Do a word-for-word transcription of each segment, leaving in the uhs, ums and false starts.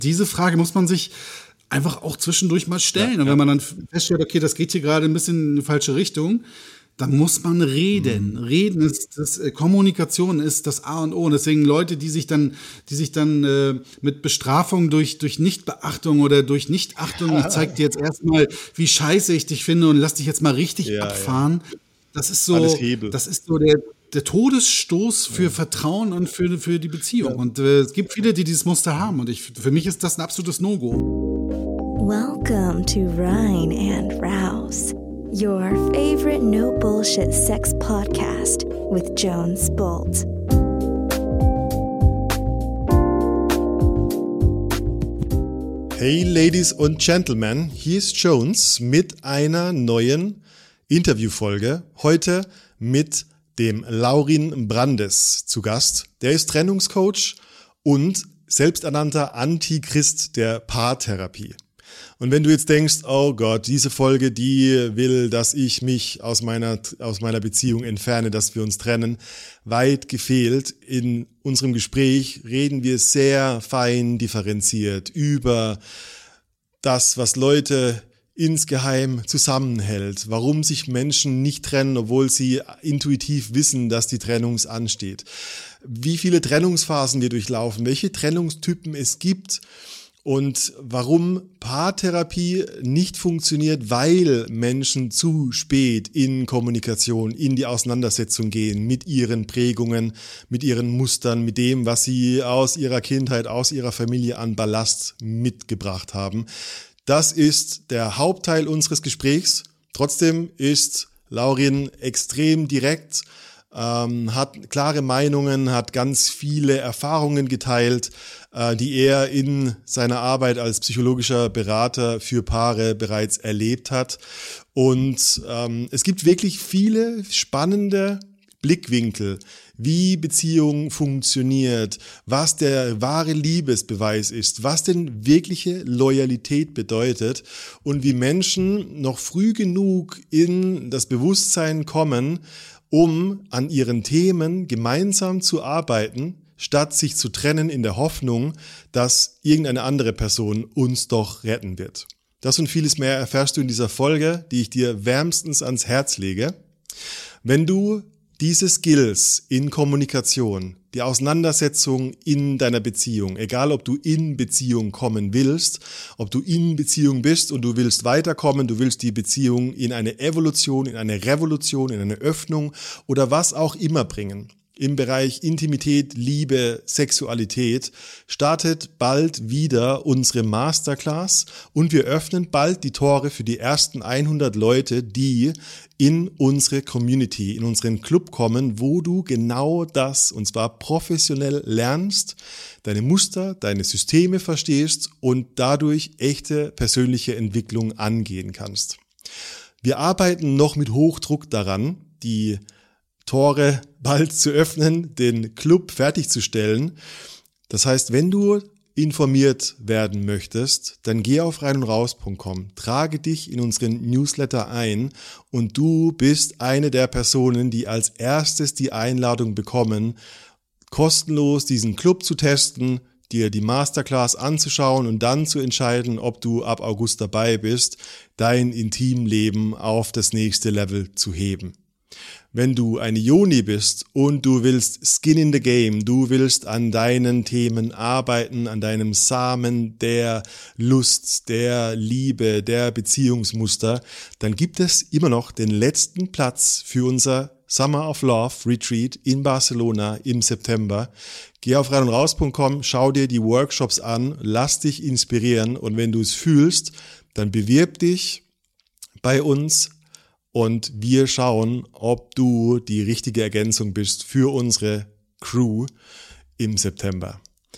Diese Frage muss man sich einfach auch zwischendurch mal stellen. Ja, und wenn man dann feststellt, okay, das geht hier gerade ein bisschen in die falsche Richtung, dann muss man reden. Mhm. Reden ist das, äh, Kommunikation ist das A und O. Und deswegen Leute, die sich dann, die sich dann äh, mit Bestrafung durch, durch Nichtbeachtung oder durch Nichtachtung, ich zeig dir jetzt erstmal, wie scheiße ich dich finde und lass dich jetzt mal richtig ja, abfahren. Ja. Das ist so, das ist so der, der Todesstoß für ja. Vertrauen und für, für die Beziehung. Ja. Und äh, es gibt viele, die dieses Muster haben. Und ich, für mich ist das ein absolutes No-Go. Welcome to Rhine and Rouse, your favorite no bullshit sex podcast with Jones Bolt. Hey Ladies und Gentlemen, hier ist Jones mit einer neuen Interviewfolge. Heute mit dem Laurin Brandes zu Gast. Der ist Trennungscoach und selbsternannter Antichrist der Paartherapie. Und wenn du jetzt denkst, oh Gott, diese Folge, die will, dass ich mich aus meiner, aus meiner Beziehung entferne, dass wir uns trennen, weit gefehlt. In unserem Gespräch reden wir sehr fein differenziert über das, was Leute insgeheim zusammenhält, warum sich Menschen nicht trennen, obwohl sie intuitiv wissen, dass die Trennung ansteht, wie viele Trennungsphasen wir durchlaufen, welche Trennungstypen es gibt, und warum Paartherapie nicht funktioniert, weil Menschen zu spät in Kommunikation, in die Auseinandersetzung gehen mit ihren Prägungen, mit ihren Mustern, mit dem, was sie aus ihrer Kindheit, aus ihrer Familie an Ballast mitgebracht haben. Das ist der Hauptteil unseres Gesprächs. Trotzdem ist Laurin extrem direkt, ähm, hat klare Meinungen, hat ganz viele Erfahrungen geteilt, äh, die er in seiner Arbeit als psychologischer Berater für Paare bereits erlebt hat. Und ähm, es gibt wirklich viele spannende Blickwinkel, wie Beziehung funktioniert, was der wahre Liebesbeweis ist, was denn wirkliche Loyalität bedeutet und wie Menschen noch früh genug in das Bewusstsein kommen, um an ihren Themen gemeinsam zu arbeiten, statt sich zu trennen in der Hoffnung, dass irgendeine andere Person uns doch retten wird. Das und vieles mehr erfährst du in dieser Folge, die ich dir wärmstens ans Herz lege. Wenn du diese Skills in Kommunikation, die Auseinandersetzung in deiner Beziehung, egal ob du in Beziehung kommen willst, ob du in Beziehung bist und du willst weiterkommen, du willst die Beziehung in eine Evolution, in eine Revolution, in eine Öffnung oder was auch immer bringen. Im Bereich Intimität, Liebe, Sexualität startet bald wieder unsere Masterclass und wir öffnen bald die Tore für die ersten hundert Leute, die in unsere Community, in unseren Club kommen, wo du genau das, und zwar professionell lernst, deine Muster, deine Systeme verstehst und dadurch echte persönliche Entwicklung angehen kannst. Wir arbeiten noch mit Hochdruck daran, die Tore bald zu öffnen, den Club fertigzustellen. Das heißt, wenn du informiert werden möchtest, dann geh auf rein und raus punkt com, trage dich in unseren Newsletter ein und du bist eine der Personen, die als erstes die Einladung bekommen, kostenlos diesen Club zu testen, dir die Masterclass anzuschauen und dann zu entscheiden, ob du ab August dabei bist, dein Intimleben auf das nächste Level zu heben. Wenn du eine Yoni bist und du willst Skin in the Game, du willst an deinen Themen arbeiten, an deinem Samen der Lust, der Liebe, der Beziehungsmuster, dann gibt es immer noch den letzten Platz für unser Summer of Love Retreat in Barcelona im September. Geh auf rein und raus punkt com, schau dir die Workshops an, lass dich inspirieren und wenn du es fühlst, dann bewirb dich bei uns. Und wir schauen, ob du die richtige Ergänzung bist für unsere Crew im September.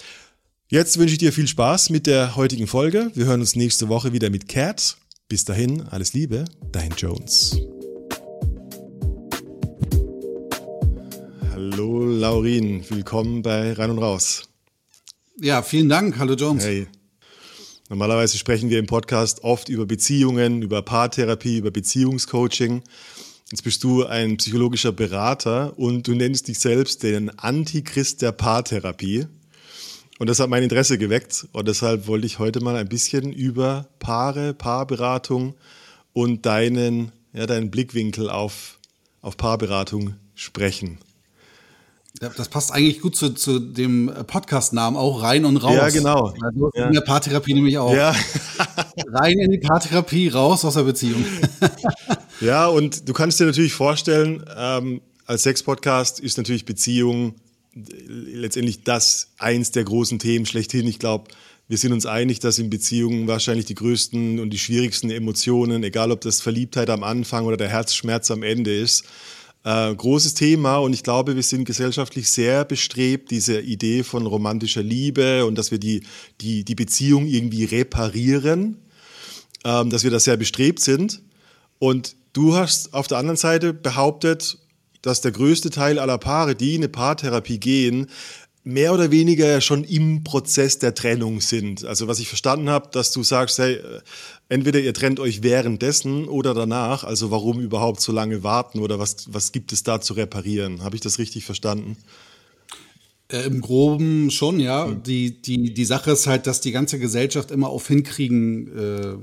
Jetzt wünsche ich dir viel Spaß mit der heutigen Folge. Wir hören uns nächste Woche wieder mit Kat. Bis dahin, alles Liebe, dein Jones. Hallo Laurin, willkommen bei Rein und Raus. Ja, vielen Dank. Hallo Jones. Hey. Normalerweise sprechen wir im Podcast oft über Beziehungen, über Paartherapie, über Beziehungscoaching. Jetzt bist du ein psychologischer Berater und du nennst dich selbst den Antichrist der Paartherapie. Und das hat mein Interesse geweckt. Und deshalb wollte ich heute mal ein bisschen über Paare, Paarberatung und deinen, ja, deinen Blickwinkel auf, auf Paarberatung sprechen. Das passt eigentlich gut zu, zu dem Podcast-Namen auch, rein und raus. Ja, genau. Also ja. in der Paartherapie nämlich auch. Ja. Rein in die Paartherapie, raus aus der Beziehung. Ja, und du kannst dir natürlich vorstellen, ähm, als Sex-Podcast ist natürlich Beziehung letztendlich das eins der großen Themen schlechthin. Ich glaube, wir sind uns einig, dass in Beziehungen wahrscheinlich die größten und die schwierigsten Emotionen, egal ob das Verliebtheit am Anfang oder der Herzschmerz am Ende ist, Äh, großes Thema, und ich glaube, wir sind gesellschaftlich sehr bestrebt, diese Idee von romantischer Liebe und dass wir die, die, die Beziehung irgendwie reparieren, ähm, dass wir da sehr bestrebt sind. Und du hast auf der anderen Seite behauptet, dass der größte Teil aller Paare, die in eine Paartherapie gehen, mehr oder weniger schon im Prozess der Trennung sind. Also was ich verstanden habe, dass du sagst, hey, entweder ihr trennt euch währenddessen oder danach, also warum überhaupt so lange warten oder was, was gibt es da zu reparieren? Habe ich das richtig verstanden? Äh, Im Groben schon, ja. Mhm. Die, die, die Sache ist halt, dass die ganze Gesellschaft immer auf Hinkriegen, äh,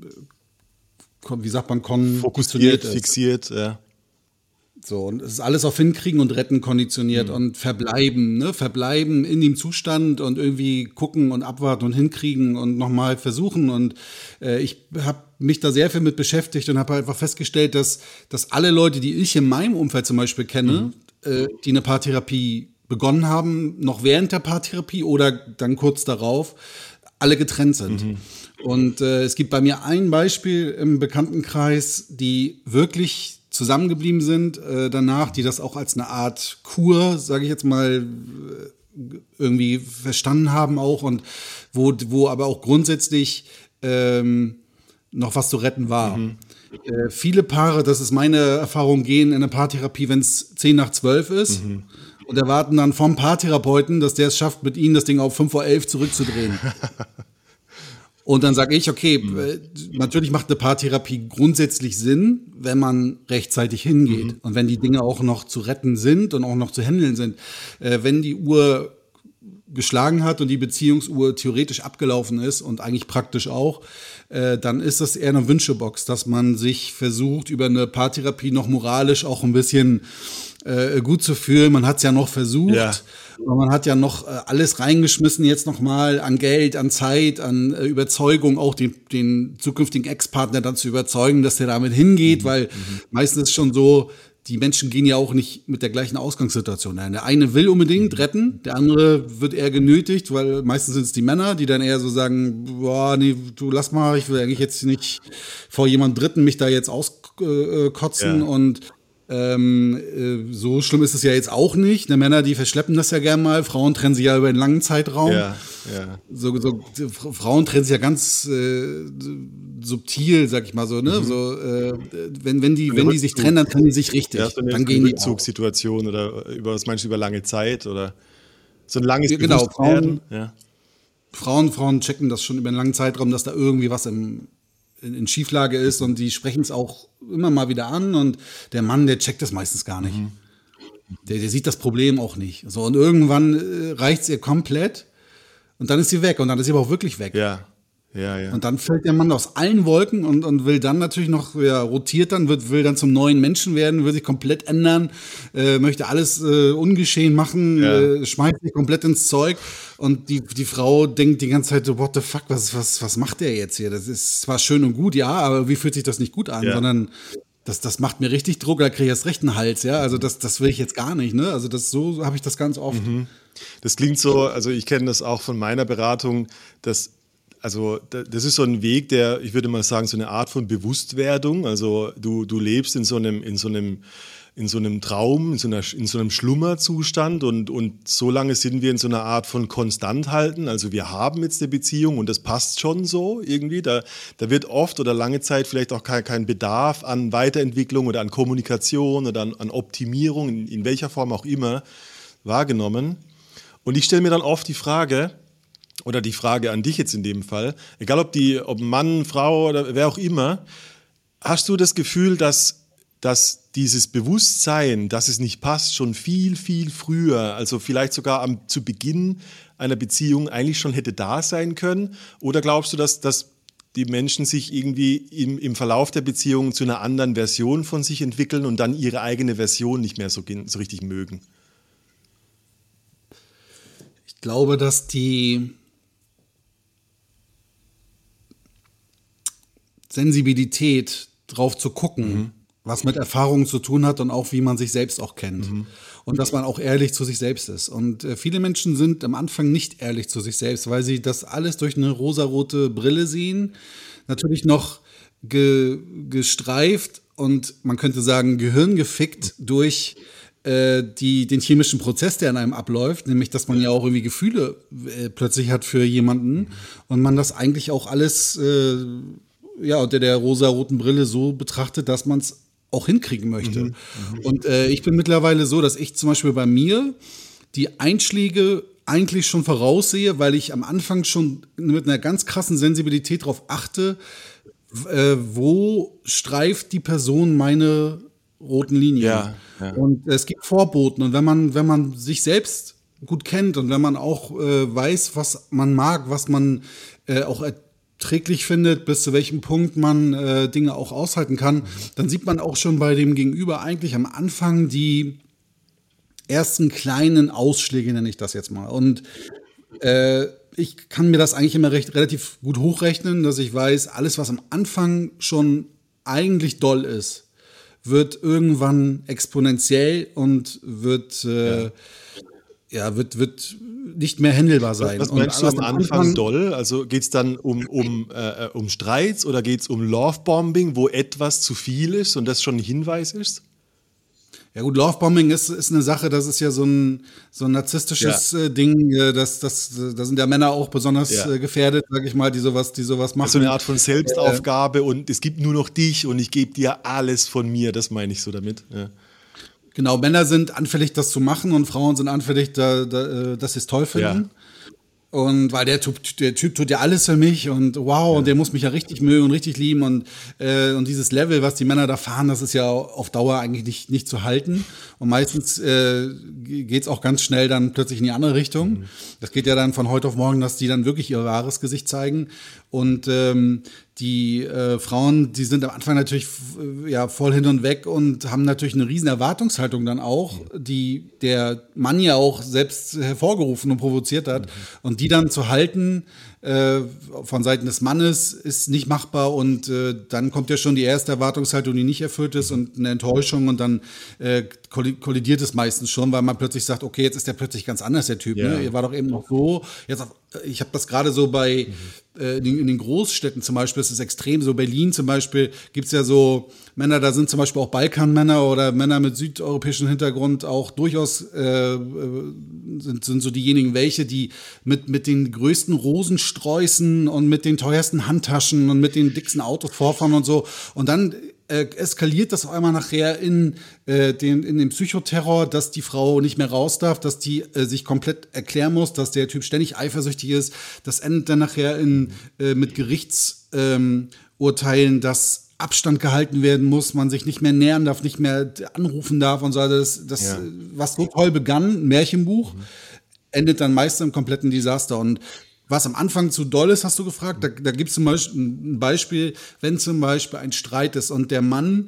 wie sagt man, konditioniert ist. Fixiert, ja. So, und es ist alles auf Hinkriegen und Retten konditioniert mhm. und verbleiben, ne? Verbleiben in dem Zustand und irgendwie gucken und abwarten und hinkriegen und nochmal versuchen. Und äh, ich habe mich da sehr viel mit beschäftigt und habe einfach festgestellt, dass, dass alle Leute, die ich in meinem Umfeld zum Beispiel kenne, mhm. äh, die eine Paartherapie begonnen haben, noch während der Paartherapie oder dann kurz darauf, alle getrennt sind. Mhm. Und äh, es gibt bei mir ein Beispiel im Bekanntenkreis, die wirklich zusammengeblieben sind äh, danach, die das auch als eine Art Kur, sage ich jetzt mal, irgendwie verstanden haben auch, und wo, wo aber auch grundsätzlich ähm, noch was zu retten war. Mhm. Äh, viele Paare, das ist meine Erfahrung, gehen in eine Paartherapie, wenn es zehn nach zwölf ist mhm. und erwarten dann vom Paartherapeuten, dass der es schafft, mit ihnen das Ding auf fünf vor elf zurückzudrehen. Und dann sage ich, okay, mhm. natürlich macht eine Paartherapie grundsätzlich Sinn, wenn man rechtzeitig hingeht mhm. und wenn die Dinge auch noch zu retten sind und auch noch zu handeln sind. Äh, wenn die Uhr geschlagen hat und die Beziehungsuhr theoretisch abgelaufen ist und eigentlich praktisch auch, äh, dann ist das eher eine Wünschebox, dass man sich versucht, über eine Paartherapie noch moralisch auch ein bisschen äh, gut zu fühlen. Man hat es ja noch versucht. Ja. Man hat ja noch äh, alles reingeschmissen jetzt nochmal an Geld, an Zeit, an äh, Überzeugung, auch den, den zukünftigen Ex-Partner dann zu überzeugen, dass der damit hingeht, mhm. weil mhm. meistens ist schon so, die Menschen gehen ja auch nicht mit der gleichen Ausgangssituation ein. Der eine will unbedingt retten, der andere wird eher genötigt, weil meistens sind es die Männer, die dann eher so sagen, boah, nee, du lass mal, ich will eigentlich jetzt nicht vor jemand Dritten mich da jetzt auskotzen ja. und Ähm, äh, so schlimm ist es ja jetzt auch nicht. Ne, Männer, die verschleppen das ja gern mal. Frauen trennen sich ja über einen langen Zeitraum. Ja, ja. So, so, Frauen trennen sich ja ganz äh, subtil, sag ich mal so. Ne? Mhm. So äh, wenn, wenn, die, wenn die sich trennen, dann trennen die sich richtig. Ja, so eine dann gehen die Rückzugssituation oder über was meinst du, über lange Zeit oder so ein langes ja, genau, Frauen, ja. Frauen, Frauen checken das schon über einen langen Zeitraum, dass da irgendwie was im in Schieflage ist, und die sprechen es auch immer mal wieder an, und der Mann, der checkt das meistens gar nicht. Mhm. Der, der sieht das Problem auch nicht. So, und irgendwann äh, reicht es ihr komplett und dann ist sie weg, und dann ist sie aber auch wirklich weg. Ja. Ja, ja. Und dann fällt der Mann aus allen Wolken und, und will dann natürlich noch, ja, rotiert dann, wird, will dann zum neuen Menschen werden, will sich komplett ändern, äh, möchte alles äh, ungeschehen machen, ja. äh, schmeißt sich komplett ins Zeug, und die, die Frau denkt die ganze Zeit so, what the fuck, was, was, was macht der jetzt hier? Das ist zwar schön und gut, ja, aber wie fühlt sich das nicht gut an, ja. sondern das, das macht mir richtig Druck, da kriege ich erst recht einen Hals, ja, also das, das will ich jetzt gar nicht, ne, also das, so habe ich das ganz oft. Mhm. Das klingt so, also ich kenne das auch von meiner Beratung, dass Also das ist so ein Weg, der, ich würde mal sagen, so eine Art von Bewusstwerdung. Also du, du lebst in so einem, in so einem, in so einem Traum, in so, einer, in so einem Schlummerzustand, und, und so lange sind wir in so einer Art von Konstanthalten. Also wir haben jetzt eine Beziehung und das passt schon so irgendwie. Da, da wird oft oder lange Zeit vielleicht auch kein, kein Bedarf an Weiterentwicklung oder an Kommunikation oder an, an Optimierung, in, in welcher Form auch immer, wahrgenommen. Und ich stelle mir dann oft die Frage, oder die Frage an dich jetzt in dem Fall, egal ob die, ob Mann, Frau oder wer auch immer, hast du das Gefühl, dass dass dieses Bewusstsein, dass es nicht passt, schon viel, viel früher, also vielleicht sogar am, zu Beginn einer Beziehung eigentlich schon hätte da sein können? Oder glaubst du, dass, dass die Menschen sich irgendwie im, im Verlauf der Beziehung zu einer anderen Version von sich entwickeln und dann ihre eigene Version nicht mehr so, so richtig mögen? Ich glaube, dass die Sensibilität drauf zu gucken, mhm. was mit Erfahrungen zu tun hat und auch wie man sich selbst auch kennt. Mhm. Und dass man auch ehrlich zu sich selbst ist. Und äh, viele Menschen sind am Anfang nicht ehrlich zu sich selbst, weil sie das alles durch eine rosarote Brille sehen. Natürlich noch ge, gestreift und man könnte sagen gehirngefickt mhm. durch äh, die, den chemischen Prozess, der in einem abläuft. Nämlich, dass man ja auch irgendwie Gefühle äh, plötzlich hat für jemanden. Mhm. Und man das eigentlich auch alles äh, ja, unter der rosaroten Brille so betrachtet, dass man es auch hinkriegen möchte. Mhm, und äh, ich bin mittlerweile so, dass ich zum Beispiel bei mir die Einschläge eigentlich schon voraussehe, weil ich am Anfang schon mit einer ganz krassen Sensibilität darauf achte, äh, wo streift die Person meine roten Linien. Ja, ja. Und es gibt Vorboten. Und wenn man, wenn man sich selbst gut kennt und wenn man auch äh, weiß, was man mag, was man äh, auch träglich findet, bis zu welchem Punkt man äh, Dinge auch aushalten kann, dann sieht man auch schon bei dem Gegenüber eigentlich am Anfang die ersten kleinen Ausschläge, nenne ich das jetzt mal. Und äh, ich kann mir das eigentlich immer recht, relativ gut hochrechnen, dass ich weiß, alles, was am Anfang schon eigentlich doll ist, wird irgendwann exponentiell und wird äh, ja. Ja, wird, wird nicht mehr handelbar sein. Was meinst und, du am Anfang, Anfang doll? Also geht es dann um, um, äh, um Streits oder geht es um Lovebombing, wo etwas zu viel ist und das schon ein Hinweis ist? Ja gut, Lovebombing ist, ist eine Sache, das ist ja so ein, so ein narzisstisches ja. Ding, das, das, da sind ja Männer auch besonders ja. gefährdet, sag ich mal, die sowas, die sowas machen. Also eine Art von Selbstaufgabe äh, und es gibt nur noch dich und ich gebe dir alles von mir, das meine ich so damit. Ja. Genau, Männer sind anfällig, das zu machen und Frauen sind anfällig, da, da, dass sie es toll finden. Ja. Und weil der Typ, der Typ tut ja alles für mich und wow, ja. und der muss mich ja richtig mögen und richtig lieben und, äh, und dieses Level, was die Männer da fahren, das ist ja auf Dauer eigentlich nicht, nicht zu halten. Und meistens äh, geht's auch ganz schnell dann plötzlich in die andere Richtung. Mhm. Das geht ja dann von heute auf morgen, dass die dann wirklich ihr wahres Gesicht zeigen. Und ähm, die äh, Frauen, die sind am Anfang natürlich f- ja voll hin und weg und haben natürlich eine riesen Erwartungshaltung dann auch, die der Mann ja auch selbst hervorgerufen und provoziert hat. Mhm. Und die dann zu halten äh, von Seiten des Mannes ist nicht machbar und äh, dann kommt ja schon die erste Erwartungshaltung, die nicht erfüllt ist und eine Enttäuschung und dann äh, kollidiert es meistens schon, weil man plötzlich sagt, okay, jetzt ist der plötzlich ganz anders, der Typ. Ja. Ne? Ihr war doch eben noch so. Jetzt auf, ich habe das gerade so bei mhm. äh, in, den, in den Großstädten zum Beispiel, das ist extrem, so Berlin zum Beispiel, gibt es ja so Männer, da sind zum Beispiel auch Balkanmänner oder Männer mit südeuropäischem Hintergrund auch durchaus äh, sind, sind so diejenigen, welche, die mit, mit den größten Rosensträußen und mit den teuersten Handtaschen und mit den dicksten Autos vorfahren und so. Und dann äh, eskaliert das auf einmal nachher in, äh, den, in den Psychoterror, dass die Frau nicht mehr raus darf, dass die äh, sich komplett erklären muss, dass der Typ ständig eifersüchtig ist. Das endet dann nachher in, äh, mit Gerichtsurteilen, ähm, dass Abstand gehalten werden muss, man sich nicht mehr nähern darf, nicht mehr anrufen darf und so. Das, das ja. was so toll begann, ein Märchenbuch, mhm. endet dann meist im kompletten Desaster. Und was am Anfang zu doll ist, hast du gefragt, da, da gibt es zum Beispiel ein Beispiel, wenn zum Beispiel ein Streit ist und der Mann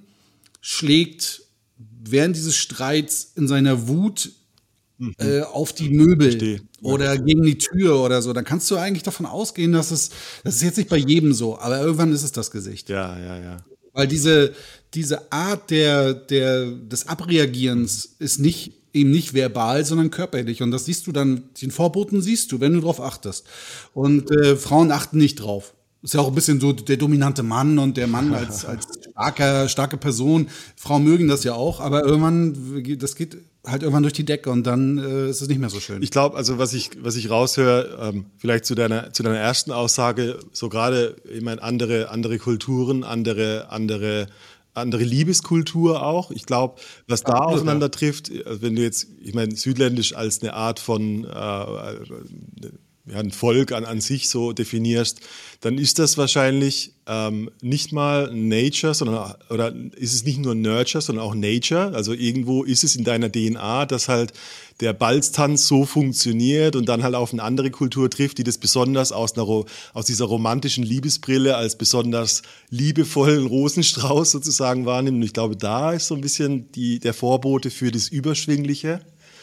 schlägt während dieses Streits in seiner Wut mhm. äh, auf die Möbel Verstehe. Oder gegen die Tür oder so, dann kannst du eigentlich davon ausgehen, dass es, das ist jetzt nicht bei jedem so, aber irgendwann ist es das Gesicht. Ja, ja, ja. Weil diese, diese Art der, der, des Abreagierens ist nicht, eben nicht verbal, sondern körperlich. Und das siehst du dann, den Vorboten siehst du, wenn du drauf achtest. Und äh, Frauen achten nicht drauf. Ist ja auch ein bisschen so der dominante Mann und der Mann als, als starker, starke Person. Frauen mögen das ja auch, aber irgendwann, das geht halt irgendwann durch die Decke und dann äh, ist es nicht mehr so schön. Ich glaube, also was ich, was ich raushöre, ähm, vielleicht zu deiner, zu deiner ersten Aussage, so gerade, ich meine, andere, andere Kulturen, andere, andere, andere Liebeskultur auch. Ich glaube, was da Absolut, aufeinander ja. trifft, wenn du jetzt, ich meine, südländisch als eine Art von äh, ja, ein Volk an, an sich so definierst, dann ist das wahrscheinlich ähm, nicht mal Nature, sondern oder ist es nicht nur Nurture, sondern auch Nature. Also irgendwo ist es in deiner D N A, dass halt der Balztanz so funktioniert und dann halt auf eine andere Kultur trifft, die das besonders aus, einer, aus dieser romantischen Liebesbrille als besonders liebevollen Rosenstrauß sozusagen wahrnimmt. Und ich glaube, da ist so ein bisschen die, der Vorbote für das Überschwingliche.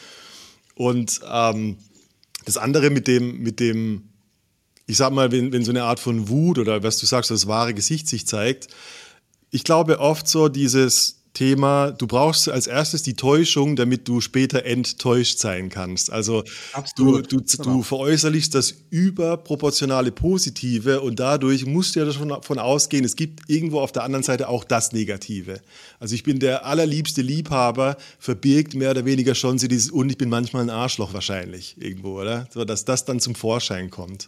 Und ähm, das andere mit dem, mit dem, ich sag mal, wenn, wenn so eine Art von Wut oder was du sagst, das wahre Gesicht sich zeigt, ich glaube oft so dieses Thema, du brauchst als erstes die Täuschung, damit du später enttäuscht sein kannst. Also Absolut. du, du, du genau. veräußerlichst das überproportionale Positive und dadurch musst du ja davon ausgehen, es gibt irgendwo auf der anderen Seite auch das Negative. Also ich bin der allerliebste Liebhaber, verbirgt mehr oder weniger schon so dieses und ich bin manchmal ein Arschloch wahrscheinlich irgendwo, oder? So, dass das dann zum Vorschein kommt.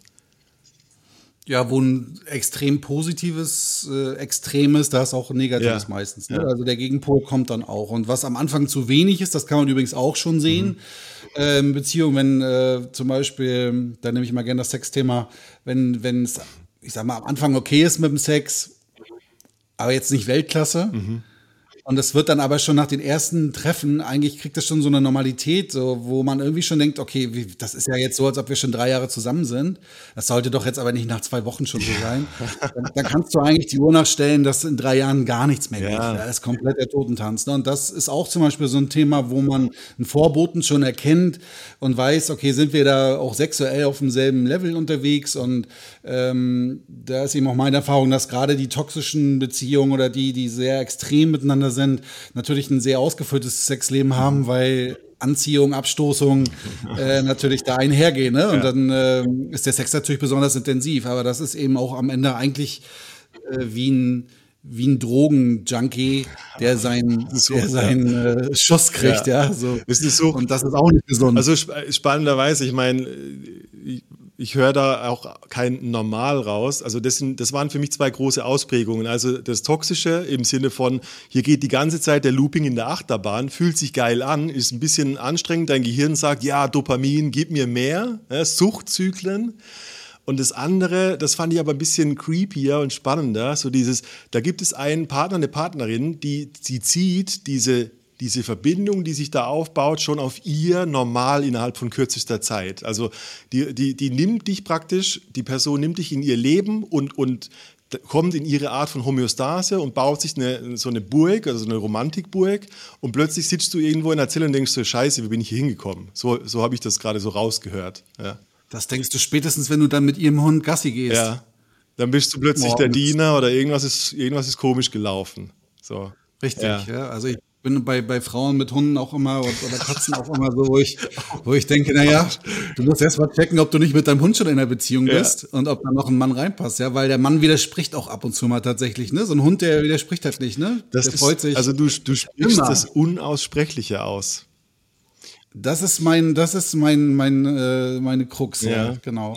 Ja, wo ein extrem positives äh, Extrem ist, da ist auch ein negatives ja. meistens. Ne? Ja. Also der Gegenpol kommt dann auch. Und was am Anfang zu wenig ist, das kann man übrigens auch schon sehen. Mhm. Äh, in Beziehungen, wenn äh, zum Beispiel, da nehme ich mal gerne das Sexthema, wenn wenn es, ich sag mal, am Anfang okay ist mit dem Sex, aber jetzt nicht Weltklasse. Mhm. Und das wird dann aber schon nach den ersten Treffen, eigentlich kriegt das schon so eine Normalität, so, wo man irgendwie schon denkt, okay, wie, das ist ja jetzt so, als ob wir schon drei Jahre zusammen sind. Das sollte doch jetzt aber nicht nach zwei Wochen schon so sein. Dann, dann kannst du eigentlich die Uhr nachstellen, dass in drei Jahren gar nichts mehr geht. Ja. Das ist komplett der Totentanz. Ne? Und das ist auch zum Beispiel so ein Thema, wo man einen Vorboten schon erkennt und weiß, okay, sind wir da auch sexuell auf demselben Level unterwegs? Und ähm, da ist eben auch meine Erfahrung, dass gerade die toxischen Beziehungen oder die, die sehr extrem miteinander sind, natürlich ein sehr ausgefülltes Sexleben haben, weil Anziehung, Abstoßung äh, natürlich da einhergehen. Ne? Und ja. dann äh, ist der Sex natürlich besonders intensiv. Aber das ist eben auch am Ende eigentlich äh, wie ein wie ein Drogenjunkie, der seinen so, der seinen ja. äh, Schuss kriegt. Ja. Ja, so. Ist nicht so. Und das ist auch nicht gesund. Also spannenderweise, ich meine, ich, ich höre da auch kein Normal raus. Also das, sind, das waren für mich zwei große Ausprägungen. Also das Toxische im Sinne von, hier geht die ganze Zeit der Looping in der Achterbahn, fühlt sich geil an, ist ein bisschen anstrengend. Dein Gehirn sagt, ja, Dopamin, gib mir mehr. Ja, Suchtzyklen. Und das andere, das fand ich aber ein bisschen creepier und spannender. So dieses, da gibt es einen Partner, eine Partnerin, die, die zieht diese diese Verbindung, die sich da aufbaut, schon auf ihr normal innerhalb von kürzester Zeit. Also die, die, die nimmt dich praktisch, die Person nimmt dich in ihr Leben und, und kommt in ihre Art von Homöostase und baut sich eine, so eine Burg, also eine Romantikburg und plötzlich sitzt du irgendwo in der Zelle und denkst so, scheiße, wie bin ich hier hingekommen? So, so habe ich das gerade so rausgehört. Ja. Das denkst du spätestens, wenn du dann mit ihrem Hund Gassi gehst. Ja, dann bist du plötzlich Morgens. Der Diener oder irgendwas ist, irgendwas ist komisch gelaufen. So. Richtig, ja. ja. Also ich bin bei, bei Frauen mit Hunden auch immer oder Katzen auch immer so, wo ich, wo ich denke, naja, du musst erst mal checken, ob du nicht mit deinem Hund schon in einer Beziehung bist ja. und ob da noch ein Mann reinpasst, ja, weil der Mann widerspricht auch ab und zu mal tatsächlich, ne? So ein Hund, der widerspricht halt nicht, ne? Das der ist, freut sich. Also du, du sprichst immer. Das Unaussprechliche aus. Das ist mein, das ist mein, mein, äh, meine Krux, ja, ja genau.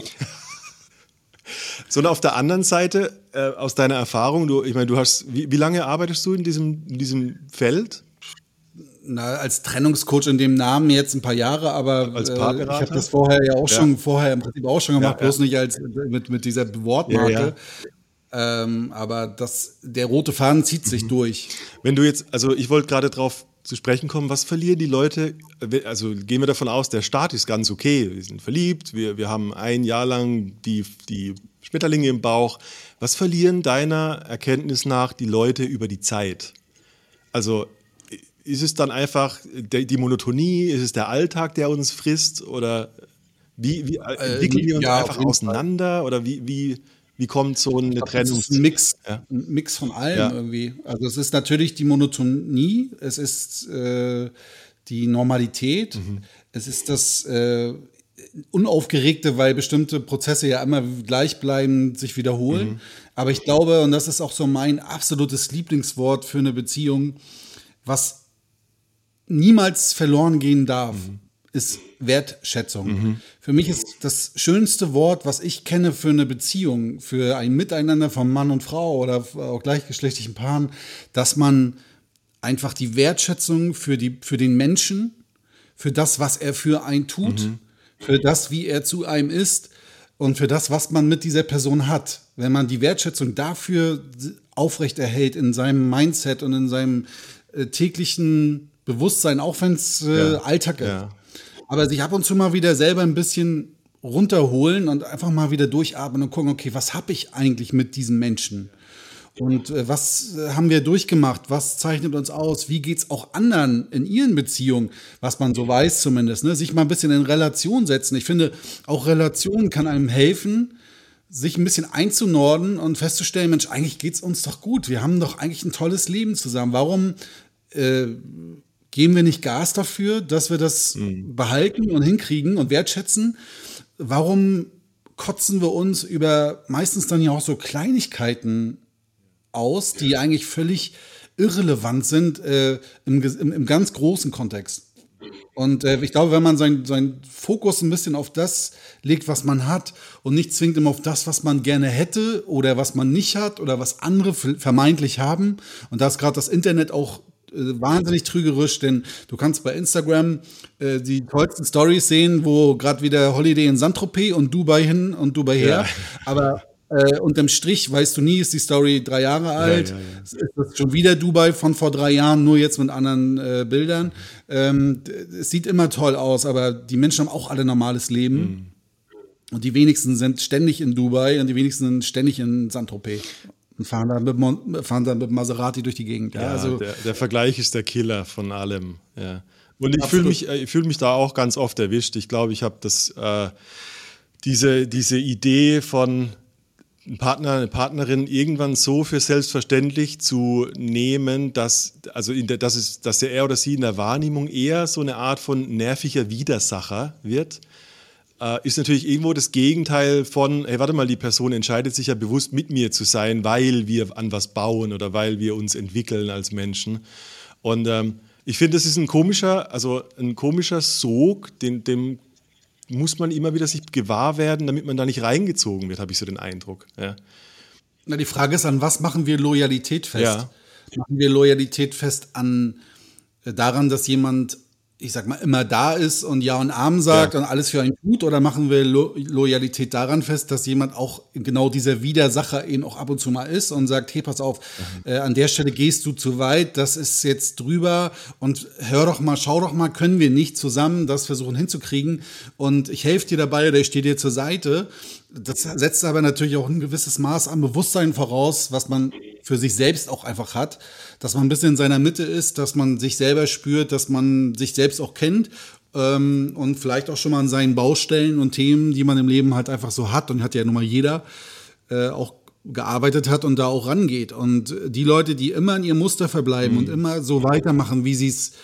So, und auf der anderen Seite, äh, aus deiner Erfahrung, du, ich meine, du hast, wie, wie lange arbeitest du in diesem, in diesem Feld? Na, als Trennungscoach in dem Namen jetzt ein paar Jahre, aber als äh, ich habe das vorher ja auch ja. schon, vorher im Prinzip auch schon gemacht, ja, bloß ja. nicht als mit, mit dieser Wortmarke. Ja, ja. Ähm, aber das, der rote Faden zieht sich mhm. durch. Wenn du jetzt, also ich wollte gerade drauf zu sprechen kommen, was verlieren die Leute, also gehen wir davon aus, der Start ist ganz okay, wir sind verliebt, wir, wir haben ein Jahr lang die, die Schmetterlinge im Bauch. Was verlieren deiner Erkenntnis nach die Leute über die Zeit? Also ist es dann einfach die Monotonie, ist es der Alltag, der uns frisst oder wie, wie entwickeln äh, wir uns ja, einfach auseinander oder wie, wie, wie kommt so eine glaub, Trennung? Es ist ein Mix, ja. ein Mix von allem ja. irgendwie. Also es ist natürlich die Monotonie, es ist äh, die Normalität, mhm. es ist das äh, Unaufgeregte, weil bestimmte Prozesse ja immer gleich bleiben, sich wiederholen. Mhm. Aber ich glaube, und das ist auch so mein absolutes Lieblingswort für eine Beziehung, was niemals verloren gehen darf, mhm. ist Wertschätzung. Mhm. Für mich ist das schönste Wort, was ich kenne für eine Beziehung, für ein Miteinander von Mann und Frau oder auch gleichgeschlechtlichen Paaren, dass man einfach die Wertschätzung für, die, für den Menschen, für das, was er für einen tut, mhm. für das, wie er zu einem ist, und für das, was man mit dieser Person hat. Wenn man die Wertschätzung dafür aufrechterhält in seinem Mindset und in seinem äh, täglichen Bewusstsein, auch wenn es äh, Ja. Alltag ist. Ja. Aber sich ab und zu mal wieder selber ein bisschen runterholen und einfach mal wieder durchatmen und gucken, okay, was habe ich eigentlich mit diesem Menschen? Und äh, was äh, haben wir durchgemacht? Was zeichnet uns aus? Wie geht's auch anderen in ihren Beziehungen? Was man so weiß zumindest, ne? Sich mal ein bisschen in Relation setzen. Ich finde, auch Relation kann einem helfen, sich ein bisschen einzunorden und festzustellen, Mensch, eigentlich geht's uns doch gut. Wir haben doch eigentlich ein tolles Leben zusammen. Warum äh, geben wir nicht Gas dafür, dass wir das behalten und hinkriegen und wertschätzen? Warum kotzen wir uns über meistens dann ja auch so Kleinigkeiten aus, die eigentlich völlig irrelevant sind äh, im, im, im ganz großen Kontext? Und äh, ich glaube, wenn man seinen sein Fokus ein bisschen auf das legt, was man hat und nicht zwingend immer auf das, was man gerne hätte oder was man nicht hat oder was andere f- vermeintlich haben. Und da ist gerade das Internet auch äh, wahnsinnig trügerisch, denn du kannst bei Instagram äh, die tollsten Stories sehen, wo gerade wieder Holiday in Saint-Tropez und Dubai hin und Dubai her. Ja. Aber äh, unterm Strich weißt du nie, ist die Story drei Jahre alt, ja, ja. ist das schon wieder Dubai von vor drei Jahren, nur jetzt mit anderen äh, Bildern. Ähm, d- es sieht immer toll aus, aber die Menschen haben auch alle normales Leben. Und die wenigsten sind ständig in Dubai und die wenigsten sind ständig in Saint-Tropez und fahren dann mit, Mon- fahren dann mit Maserati durch die Gegend. Ja, Ja, also, der, der Vergleich ist der Killer von allem. Ja. Und ich Absolut. fühle mich, äh, ich fühl mich da auch ganz oft erwischt. Ich glaube, ich habe das, äh, diese, diese Idee von einen Partner, eine Partnerin irgendwann so für selbstverständlich zu nehmen, dass, also in der, dass, es, dass der er oder sie in der Wahrnehmung eher so eine Art von nerviger Widersacher wird, äh, ist natürlich irgendwo das Gegenteil von, hey, warte mal, die Person entscheidet sich ja bewusst mit mir zu sein, weil wir an was bauen oder weil wir uns entwickeln als Menschen. Und ähm, ich finde, das ist ein komischer, also ein komischer Sog, den, dem muss man immer wieder sich gewahr werden, damit man da nicht reingezogen wird, habe ich so den Eindruck. Ja. na, die Frage ist, an was machen wir Loyalität fest? Ja. Machen wir Loyalität fest an äh, daran, dass jemand, ich sag mal, immer da ist und Ja und Amen sagt Ja. und alles für einen tut? Oder machen wir Lo Loyalität daran fest, dass jemand auch genau dieser Widersacher eben auch ab und zu mal ist und sagt, hey, pass auf, äh, an der Stelle gehst du zu weit, das ist jetzt drüber und hör doch mal, schau doch mal, können wir nicht zusammen das versuchen hinzukriegen und ich helfe dir dabei oder ich stehe dir zur Seite. Das setzt aber natürlich auch ein gewisses Maß an Bewusstsein voraus, was man für sich selbst auch einfach hat, dass man ein bisschen in seiner Mitte ist, dass man sich selber spürt, dass man sich selbst auch kennt ähm, und vielleicht auch schon mal an seinen Baustellen und Themen, die man im Leben halt einfach so hat und hat ja nun mal jeder, äh, auch gearbeitet hat und da auch rangeht. Und die Leute, die immer in ihrem Muster verbleiben und immer so weitermachen, wie sie es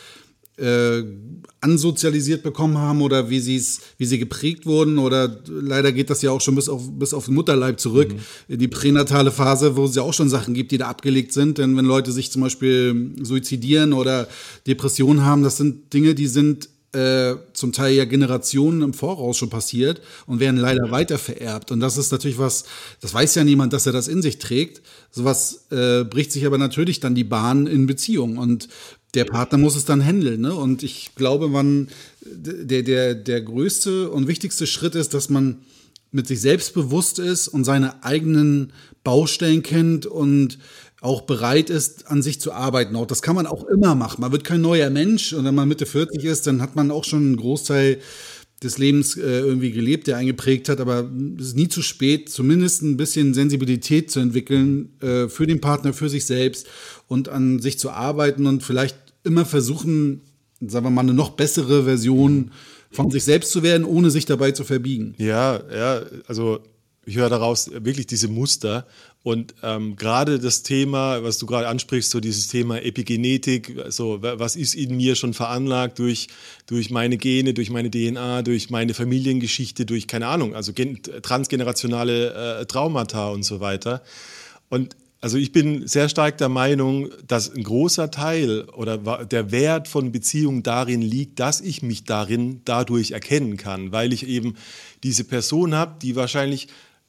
äh, ansozialisiert bekommen haben oder wie sie es, wie sie geprägt wurden oder leider geht das ja auch schon bis auf, bis auf den Mutterleib zurück, in die pränatale Phase, wo es ja auch schon Sachen gibt, die da abgelegt sind, denn wenn Leute sich zum Beispiel suizidieren oder Depressionen haben, das sind Dinge, die sind äh, zum Teil ja Generationen im Voraus schon passiert und werden leider weiter vererbt. Und das ist natürlich was, das weiß ja niemand, dass er das in sich trägt. Sowas äh, bricht sich aber natürlich dann die Bahn in Beziehungen und der Partner muss es dann handeln, ne? Und ich glaube, man, der, der, der größte und wichtigste Schritt ist, dass man mit sich selbst bewusst ist und seine eigenen Baustellen kennt und auch bereit ist, an sich zu arbeiten. Auch das kann man auch immer machen. Man wird kein neuer Mensch und wenn man Mitte vierzig ist, dann hat man auch schon einen Großteil des Lebens äh, irgendwie gelebt, der eingeprägt hat, aber es ist nie zu spät, zumindest ein bisschen Sensibilität zu entwickeln äh, für den Partner, für sich selbst und an sich zu arbeiten und vielleicht immer versuchen, sagen wir mal, eine noch bessere Version von sich selbst zu werden, ohne sich dabei zu verbiegen. Ja, ja, also ich höre daraus wirklich diese Muster und ähm, gerade das Thema, was du gerade ansprichst, so dieses Thema Epigenetik, so was ist in mir schon veranlagt durch, durch meine Gene, durch meine D N A, durch meine Familiengeschichte, durch, keine Ahnung, also gen- transgenerationale äh, Traumata und so weiter. Und also ich bin sehr stark der Meinung, dass ein großer Teil oder der Wert von Beziehungen darin liegt, dass ich mich darin dadurch erkennen kann, weil ich eben diese Person habe, die wahrscheinlich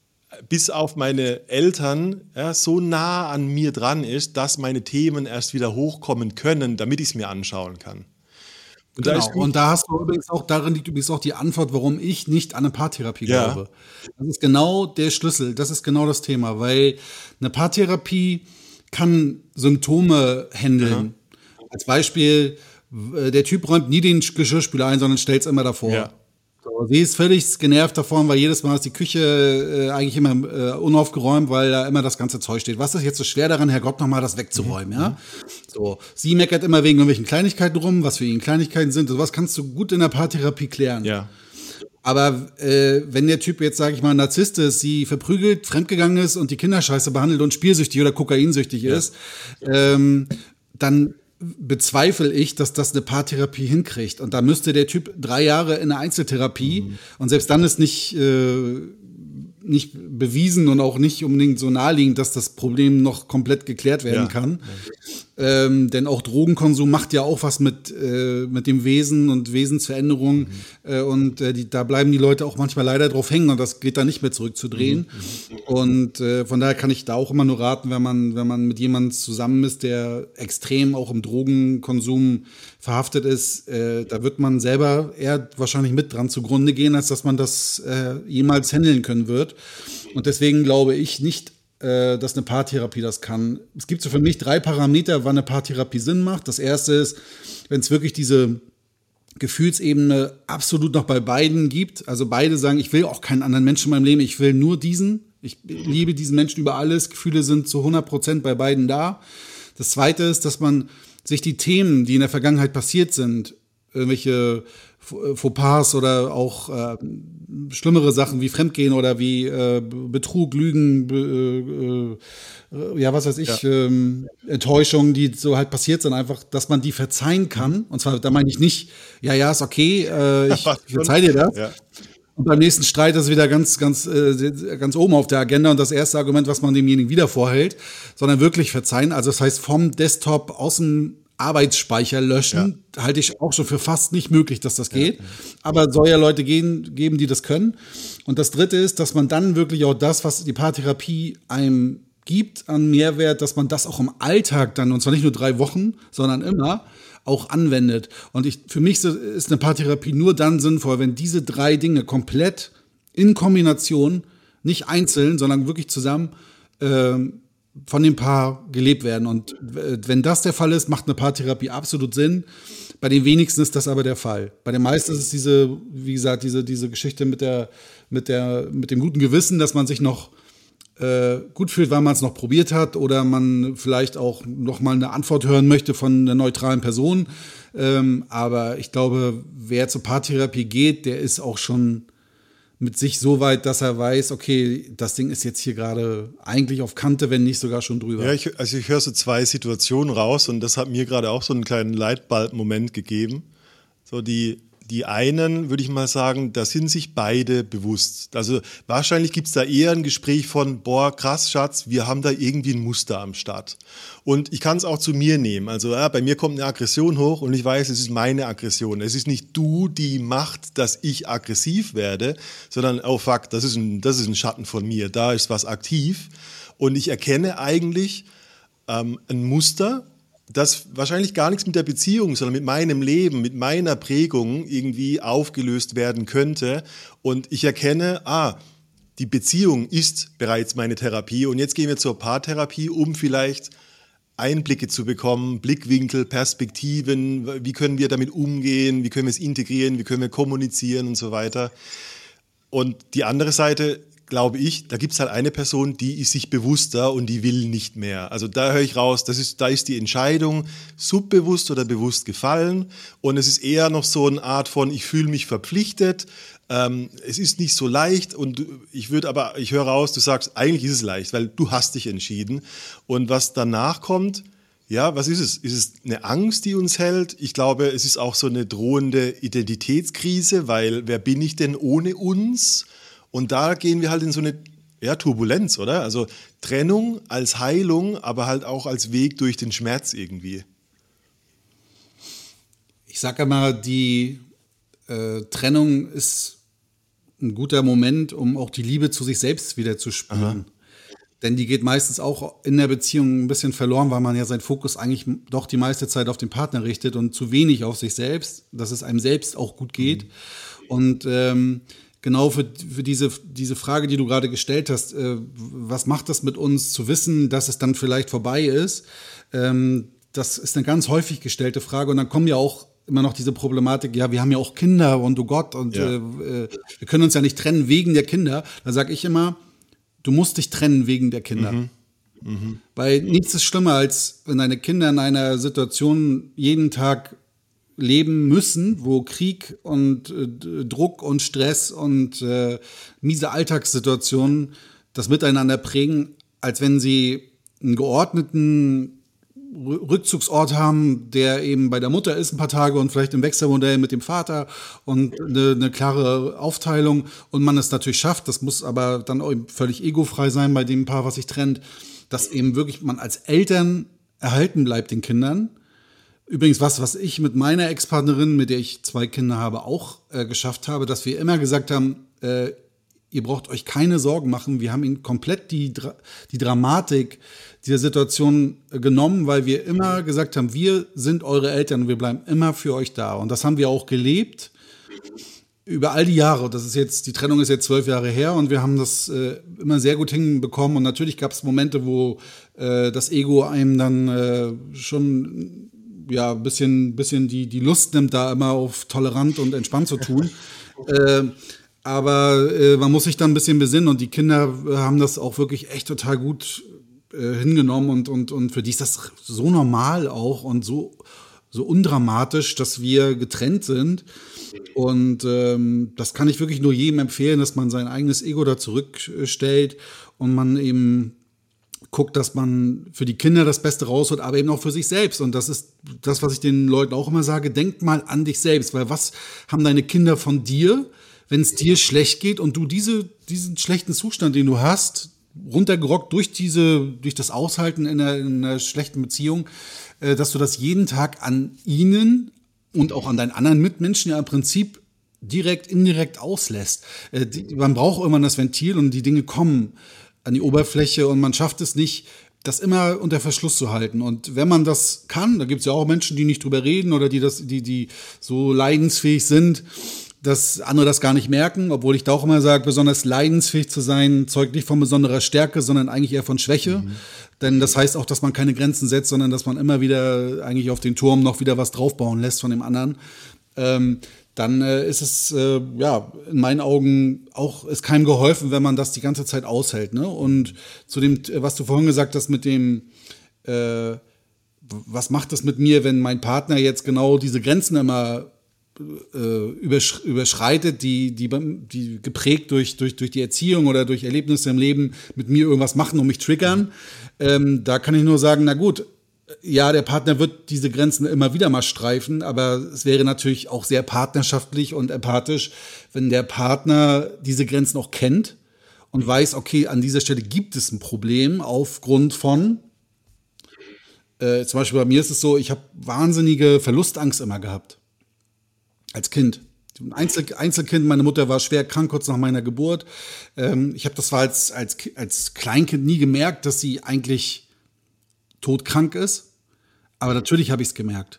bis auf meine Eltern ja, so nah an mir dran ist, dass meine Themen erst wieder hochkommen können, damit ich es mir anschauen kann. Und da, Genau. ist für mich, Und da hast du übrigens auch, darin liegt übrigens auch die Antwort, warum ich nicht an eine Paartherapie ja, glaube. Das ist genau der Schlüssel, das ist genau das Thema, weil eine Paartherapie kann Symptome handeln. Als Beispiel, w- der Typ räumt nie den Geschirrspüler ein, sondern stellt es immer davor. ja, So, sie ist völlig genervt davon, weil jedes Mal ist die Küche äh, eigentlich immer äh, unaufgeräumt, weil da immer das ganze Zeug steht. Was ist jetzt so schwer daran, Herrgott, nochmal das wegzuräumen, ja? So, sie meckert immer wegen irgendwelchen Kleinigkeiten rum, was für ihn Kleinigkeiten sind. Sowas kannst du gut in der Paartherapie klären. ja, Aber äh, wenn der Typ jetzt, sage ich mal, ein Narzisst ist, sie verprügelt, fremdgegangen ist und die Kinder scheiße behandelt und spielsüchtig oder kokainsüchtig ist, ähm, dann bezweifle ich, dass das eine Paartherapie hinkriegt. Und da müsste der Typ drei Jahre in einer Einzeltherapie und selbst dann ist nicht, äh, nicht bewiesen und auch nicht unbedingt so naheliegend, dass das Problem noch komplett geklärt werden ja. kann. Ähm, denn auch Drogenkonsum macht ja auch was mit, äh, mit dem Wesen und Wesensveränderungen. Mhm. Äh, und äh, die, da bleiben die Leute auch manchmal leider drauf hängen und das geht dann nicht mehr zurückzudrehen. Mhm. Und äh, von daher kann ich da auch immer nur raten, wenn man, wenn man mit jemandem zusammen ist, der extrem auch im Drogenkonsum verhaftet ist, äh, da wird man selber eher wahrscheinlich mit dran zugrunde gehen, als dass man das äh, jemals handeln können wird. Und deswegen glaube ich nicht, dass eine Paartherapie das kann. Es gibt so für mich drei Parameter, wann eine Paartherapie Sinn macht. Das erste ist, wenn es wirklich diese Gefühlsebene absolut noch bei beiden gibt. Also beide sagen, ich will auch keinen anderen Menschen in meinem Leben, ich will nur diesen. Ich liebe diesen Menschen über alles. Gefühle sind zu hundert Prozent bei beiden da. Das zweite ist, dass man sich die Themen, die in der Vergangenheit passiert sind, irgendwelche Fauxpas oder auch äh, schlimmere Sachen wie Fremdgehen oder wie äh, Betrug, Lügen, be, äh, ja, was weiß ich, Ja. ähm, Enttäuschungen, die so halt passiert sind, einfach, dass man die verzeihen kann. Und zwar, da meine ich nicht, ja, ja, ist okay, äh, ich, ich verzeih dir das. Ja. Und beim nächsten Streit ist es wieder ganz, ganz, äh, ganz oben auf der Agenda und das erste Argument, was man demjenigen wieder vorhält, sondern wirklich verzeihen. Also das heißt, vom Desktop aus dem Arbeitsspeicher löschen, ja. halte ich auch schon für fast nicht möglich, dass das geht. Ja. Aber es soll ja Leute gehen, geben, die das können. Und das Dritte ist, dass man dann wirklich auch das, was die Paartherapie einem gibt an Mehrwert, dass man das auch im Alltag dann, und zwar nicht nur drei Wochen, sondern immer, auch anwendet. Und ich, für mich ist eine Paartherapie nur dann sinnvoll, wenn diese drei Dinge komplett in Kombination, nicht einzeln, sondern wirklich zusammen ähm, von dem Paar gelebt werden. Und wenn das der Fall ist, macht eine Paartherapie absolut Sinn. Bei den wenigsten ist das aber der Fall. Bei den meisten ist es diese, wie gesagt, diese, diese Geschichte mit der, mit der, mit dem guten Gewissen, dass man sich noch äh, gut fühlt, weil man es noch probiert hat oder man vielleicht auch noch mal eine Antwort hören möchte von einer neutralen Person. Ähm, aber ich glaube, wer zur Paartherapie geht, der ist auch schon mit sich so weit, dass er weiß, okay, das Ding ist jetzt hier gerade eigentlich auf Kante, wenn nicht sogar schon drüber. Ja, ich, also ich höre so zwei Situationen raus und das hat mir gerade auch so einen kleinen Lightbulb-Moment gegeben. So die, die einen, würde ich mal sagen, da sind sich beide bewusst. Also wahrscheinlich gibt es da eher ein Gespräch von, boah, krass, Schatz, wir haben da irgendwie ein Muster am Start. Und ich kann es auch zu mir nehmen. Also ja, bei mir kommt eine Aggression hoch und ich weiß, es ist meine Aggression. Es ist nicht du, die macht, dass ich aggressiv werde, sondern, oh fuck, das ist ein, das ist ein Schatten von mir, da ist was aktiv. Und ich erkenne eigentlich ähm, ein Muster, das wahrscheinlich gar nichts mit der Beziehung, sondern mit meinem Leben, mit meiner Prägung irgendwie aufgelöst werden könnte. Und ich erkenne, ah, die Beziehung ist bereits meine Therapie und jetzt gehen wir zur Paartherapie, um vielleicht Einblicke zu bekommen, Blickwinkel, Perspektiven, wie können wir damit umgehen, wie können wir es integrieren, wie können wir kommunizieren und so weiter. Und die andere Seite, glaube ich, da gibt es halt eine Person, die ist sich bewusster und die will nicht mehr. Also da höre ich raus, das ist, da ist die Entscheidung subbewusst oder bewusst gefallen und es ist eher noch so eine Art von, ich fühle mich verpflichtet, ähm, es ist nicht so leicht und ich würde aber, ich höre raus, du sagst, eigentlich ist es leicht, weil du hast dich entschieden und was danach kommt, ja, was ist es? Ist es eine Angst, die uns hält? Ich glaube, es ist auch so eine drohende Identitätskrise, weil wer bin ich denn ohne uns? Und da gehen wir halt in so eine ja, Turbulenz, oder? Also Trennung als Heilung, aber halt auch als Weg durch den Schmerz irgendwie. Ich sage immer, die äh, Trennung ist ein guter Moment, um auch die Liebe zu sich selbst wieder zu spüren. Aha. Denn die geht meistens auch in der Beziehung ein bisschen verloren, weil man ja seinen Fokus eigentlich doch die meiste Zeit auf den Partner richtet und zu wenig auf sich selbst, dass es einem selbst auch gut geht. Mhm. Und ähm, genau für, für diese, diese Frage, die du gerade gestellt hast, äh, was macht das mit uns zu wissen, dass es dann vielleicht vorbei ist? Ähm, das ist eine ganz häufig gestellte Frage. Und dann kommen ja auch immer noch diese Problematik, ja, wir haben ja auch Kinder und du Gott und ja. äh, wir können uns ja nicht trennen wegen der Kinder. Da sage ich immer, du musst dich trennen wegen der Kinder. Mhm. Mhm. Weil nichts ist schlimmer, als wenn deine Kinder in einer Situation jeden Tag leben müssen, wo Krieg und äh, Druck und Stress und äh, miese Alltagssituationen das Miteinander prägen, als wenn sie einen geordneten Rückzugsort haben, der eben bei der Mutter ist ein paar Tage und vielleicht im Wechselmodell mit dem Vater und eine, eine klare Aufteilung und man es natürlich schafft, das muss aber dann auch völlig egofrei sein bei dem Paar, was sich trennt, dass eben wirklich man als Eltern erhalten bleibt den Kindern. Übrigens was, was ich mit meiner Ex-Partnerin, mit der ich zwei Kinder habe, auch äh, geschafft habe, dass wir immer gesagt haben, äh, ihr braucht euch keine Sorgen machen, wir haben ihnen komplett die, die Dramatik dieser Situation genommen, weil wir immer gesagt haben, wir sind eure Eltern und wir bleiben immer für euch da. Und das haben wir auch gelebt über all die Jahre. Das ist jetzt, die Trennung ist jetzt zwölf Jahre her und wir haben das äh, immer sehr gut hinbekommen. Und natürlich gab es Momente, wo äh, das Ego einem dann äh, schon ja ein bisschen, bisschen die, die Lust nimmt, da immer auf tolerant und entspannt zu tun. äh, aber äh, man muss sich dann ein bisschen besinnen und die Kinder haben das auch wirklich echt total gut hingenommen und, und, und für die ist das so normal auch und so, so undramatisch, dass wir getrennt sind. Und ähm, das kann ich wirklich nur jedem empfehlen, dass man sein eigenes Ego da zurückstellt und man eben guckt, dass man für die Kinder das Beste rausholt, aber eben auch für sich selbst. Und das ist das, was ich den Leuten auch immer sage, denk mal an dich selbst, weil was haben deine Kinder von dir, wenn es dir schlecht geht und du diese, diesen schlechten Zustand, den du hast, runtergerockt durch diese, durch das Aushalten in einer, in einer schlechten Beziehung, äh, dass du das jeden Tag an ihnen und auch an deinen anderen Mitmenschen ja im Prinzip direkt, indirekt auslässt. Äh, die, man braucht irgendwann das Ventil und die Dinge kommen an die Oberfläche und man schafft es nicht, das immer unter Verschluss zu halten. Und wenn man das kann, da gibt es ja auch Menschen, die nicht drüber reden oder die das, die, die so leidensfähig sind, dass andere das gar nicht merken, obwohl ich da auch immer sage, besonders leidensfähig zu sein, zeugt nicht von besonderer Stärke, sondern eigentlich eher von Schwäche. Mhm. Denn das heißt auch, dass man keine Grenzen setzt, sondern dass man immer wieder eigentlich auf den Turm noch wieder was draufbauen lässt von dem anderen. Ähm, dann äh, ist es äh, ja in meinen Augen auch ist keinem geholfen, wenn man das die ganze Zeit aushält. Ne? Und zu dem, was du vorhin gesagt hast mit dem äh, was macht das mit mir, wenn mein Partner jetzt genau diese Grenzen immer Übersch- überschreitet, die, die, die geprägt durch, durch, durch die Erziehung oder durch Erlebnisse im Leben mit mir irgendwas machen und mich triggern. Ähm, da kann ich nur sagen, na gut, ja, der Partner wird diese Grenzen immer wieder mal streifen, aber es wäre natürlich auch sehr partnerschaftlich und empathisch, wenn der Partner diese Grenzen auch kennt und weiß, okay, an dieser Stelle gibt es ein Problem aufgrund von, äh, zum Beispiel bei mir ist es so, ich habe wahnsinnige Verlustangst immer gehabt. Als Kind. Ein Einzel- Einzelkind, meine Mutter war schwer krank kurz nach meiner Geburt. Ähm, ich habe das zwar als, als, als Kleinkind nie gemerkt, dass sie eigentlich todkrank ist, aber natürlich habe ich es gemerkt.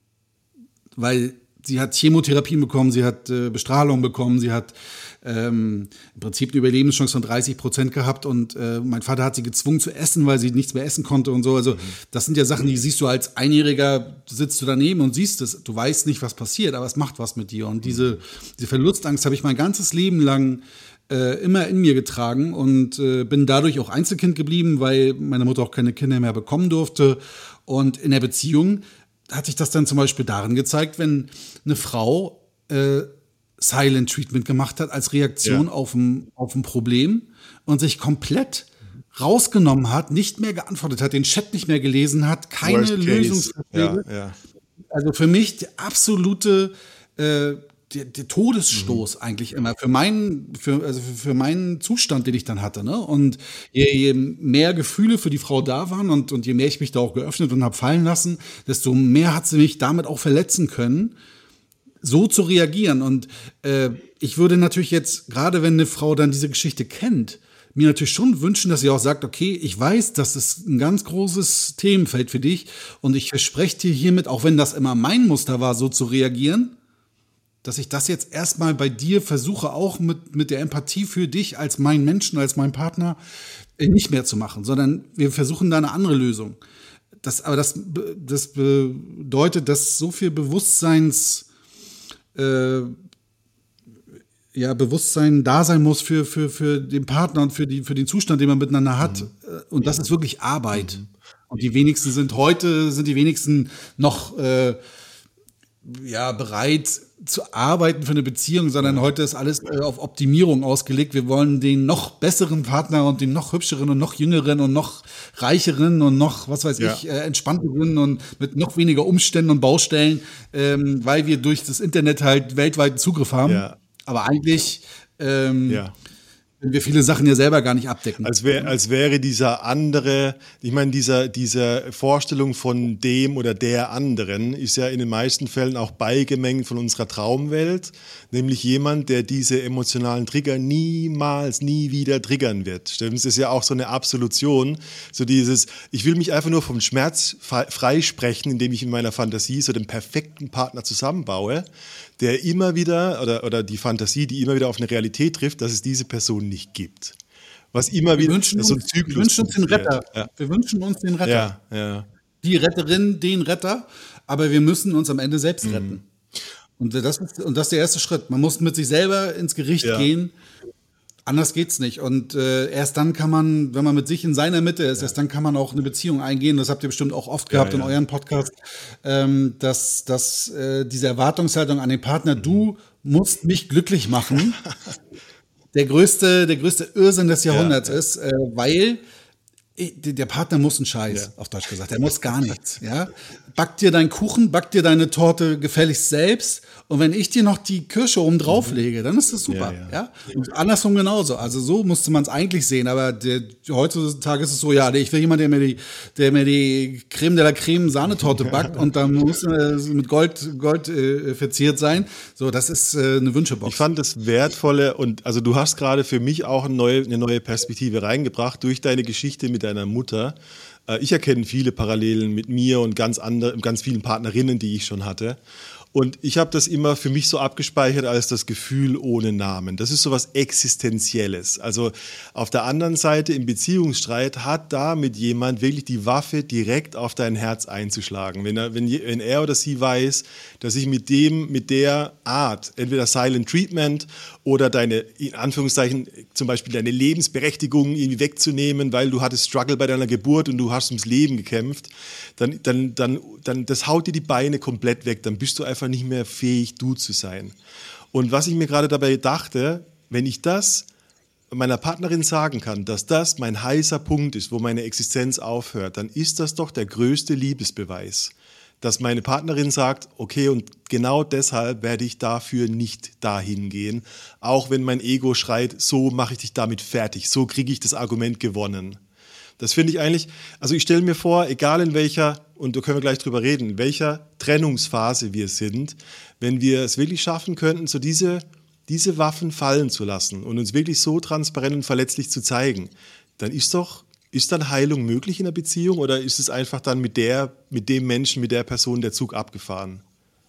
Weil sie hat Chemotherapien bekommen, sie hat äh, Bestrahlung bekommen, sie hat ähm, im Prinzip eine Überlebenschance von dreißig Prozent gehabt und äh, mein Vater hat sie gezwungen zu essen, weil sie nichts mehr essen konnte und so. Also mhm. das sind ja Sachen, die siehst du als Einjähriger, sitzt du daneben und siehst es. Du weißt nicht, was passiert, aber es macht was mit dir. Und diese, diese Verlustangst habe ich mein ganzes Leben lang äh, immer in mir getragen und äh, bin dadurch auch Einzelkind geblieben, weil meine Mutter auch keine Kinder mehr bekommen durfte. Und in der Beziehung hat sich das dann zum Beispiel darin gezeigt, wenn eine Frau äh, Silent Treatment gemacht hat als Reaktion ja. auf ein, auf ein Problem und sich komplett rausgenommen hat, nicht mehr geantwortet hat, den Chat nicht mehr gelesen hat, keine Lösungsvorschläge. Ja, ja. Also für mich die absolute äh, der, der Todesstoß mhm. eigentlich immer für meinen, für, also für, für meinen Zustand, den ich dann hatte. Ne? Und je, je mehr Gefühle für die Frau da waren und, und je mehr ich mich da auch geöffnet und habe fallen lassen, desto mehr hat sie mich damit auch verletzen können, so zu reagieren. Und äh, ich würde natürlich jetzt, gerade wenn eine Frau dann diese Geschichte kennt, mir natürlich schon wünschen, dass sie auch sagt, okay, ich weiß, das ist ein ganz großes Themenfeld für dich und ich verspreche dir hiermit, auch wenn das immer mein Muster war, so zu reagieren, dass ich das jetzt erstmal bei dir versuche, auch mit, mit der Empathie für dich als mein Menschen, als mein Partner, äh, nicht mehr zu machen, sondern wir versuchen da eine andere Lösung. Das, aber das, das bedeutet, dass so viel Bewusstseins, äh, ja, Bewusstsein da sein muss für, für, für den Partner und für, die, für den Zustand, den man miteinander hat. Mhm. Und das ist wirklich Arbeit. Mhm. Und die wenigsten sind heute, sind die wenigsten noch äh, ja, bereit zu arbeiten für eine Beziehung, sondern heute ist alles äh, auf Optimierung ausgelegt. Wir wollen den noch besseren Partner und den noch hübscheren und noch jüngeren und noch reicheren und noch, was weiß ja. ich, äh, entspannteren und mit noch weniger Umständen und Baustellen, ähm, weil wir durch das Internet halt weltweiten Zugriff haben. Ja. Aber eigentlich ähm, ja. wenn wir viele Sachen ja selber gar nicht abdecken. Als, wär, als wäre dieser andere, ich meine, dieser, diese Vorstellung von dem oder der anderen ist ja in den meisten Fällen auch beigemengt von unserer Traumwelt, nämlich jemand, der diese emotionalen Trigger niemals, nie wieder triggern wird. Stimmt? Es ist ja auch so eine Absolution, so dieses, ich will mich einfach nur vom Schmerz freisprechen, indem ich in meiner Fantasie so den perfekten Partner zusammenbaue, der immer wieder, oder, oder die Fantasie, die immer wieder auf eine Realität trifft, dass es diese Person nicht gibt. Was immer wir wieder wünschen so ein Zyklus. Wir wünschen uns den Retter. Ja. Wir wünschen uns den Retter. Ja, ja. Die Retterin, den Retter, aber wir müssen uns am Ende selbst retten. Mhm. Und das ist, und das ist der erste Schritt. Man muss mit sich selber ins Gericht ja. gehen. Anders geht's nicht. Und äh, erst dann kann man, wenn man mit sich in seiner Mitte ist, ja. erst dann kann man auch eine Beziehung eingehen. Das habt ihr bestimmt auch oft gehabt ja, ja. in euren Podcast, ähm, dass, dass äh, diese Erwartungshaltung an den Partner, mhm. du musst mich glücklich machen, der größte, der größte Irrsinn des Jahrhunderts ja, ja. ist, äh, weil der Partner muss einen Scheiß, ja. auf Deutsch gesagt. Der muss gar nichts. Ja? Back dir deinen Kuchen, back dir deine Torte gefälligst selbst. Und wenn ich dir noch die Kirsche oben drauf lege, dann ist das super. Ja, ja. Ja? Und andersrum genauso. Also so musste man es eigentlich sehen. Aber der, heutzutage ist es so, ja, ich will jemanden, der mir die, der mir die Creme de la Creme Sahnetorte backt und dann muss äh, mit Gold, Gold äh, verziert sein. So, das ist äh, eine Wünschebox. Ich fand das Wertvolle und also du hast gerade für mich auch eine neue, eine neue Perspektive reingebracht durch deine Geschichte mit deiner Mutter. Ich erkenne viele Parallelen mit mir und ganz andere, ganz vielen Partnerinnen, die ich schon hatte. Und ich habe das immer für mich so abgespeichert als das Gefühl ohne Namen. Das ist so was Existenzielles. Also auf der anderen Seite im Beziehungsstreit hat da mit jemand wirklich die Waffe direkt auf dein Herz einzuschlagen. Wenn er, wenn, wenn er oder sie weiß, dass ich mit dem, mit der Art, entweder Silent Treatment oder deine, in Anführungszeichen, zum Beispiel deine Lebensberechtigung irgendwie wegzunehmen, weil du hattest Struggle bei deiner Geburt und du hast ums Leben gekämpft, dann, dann, dann, dann das haut dir die Beine komplett weg. Dann bist du einfach nicht mehr fähig, du zu sein. Und was ich mir gerade dabei dachte, wenn ich das meiner Partnerin sagen kann, dass das mein heißer Punkt ist, wo meine Existenz aufhört, dann ist das doch der größte Liebesbeweis. Dass meine Partnerin sagt, okay, und genau deshalb werde ich dafür nicht dahin gehen, auch wenn mein Ego schreit, so mache ich dich damit fertig, so kriege ich das Argument gewonnen. Das finde ich eigentlich, also ich stelle mir vor, egal in welcher, und da können wir gleich drüber reden, in welcher Trennungsphase wir sind, wenn wir es wirklich schaffen könnten, so diese, diese Waffen fallen zu lassen und uns wirklich so transparent und verletzlich zu zeigen, dann ist doch, ist dann Heilung möglich in der Beziehung oder ist es einfach dann mit der, mit dem Menschen, mit der Person der Zug abgefahren?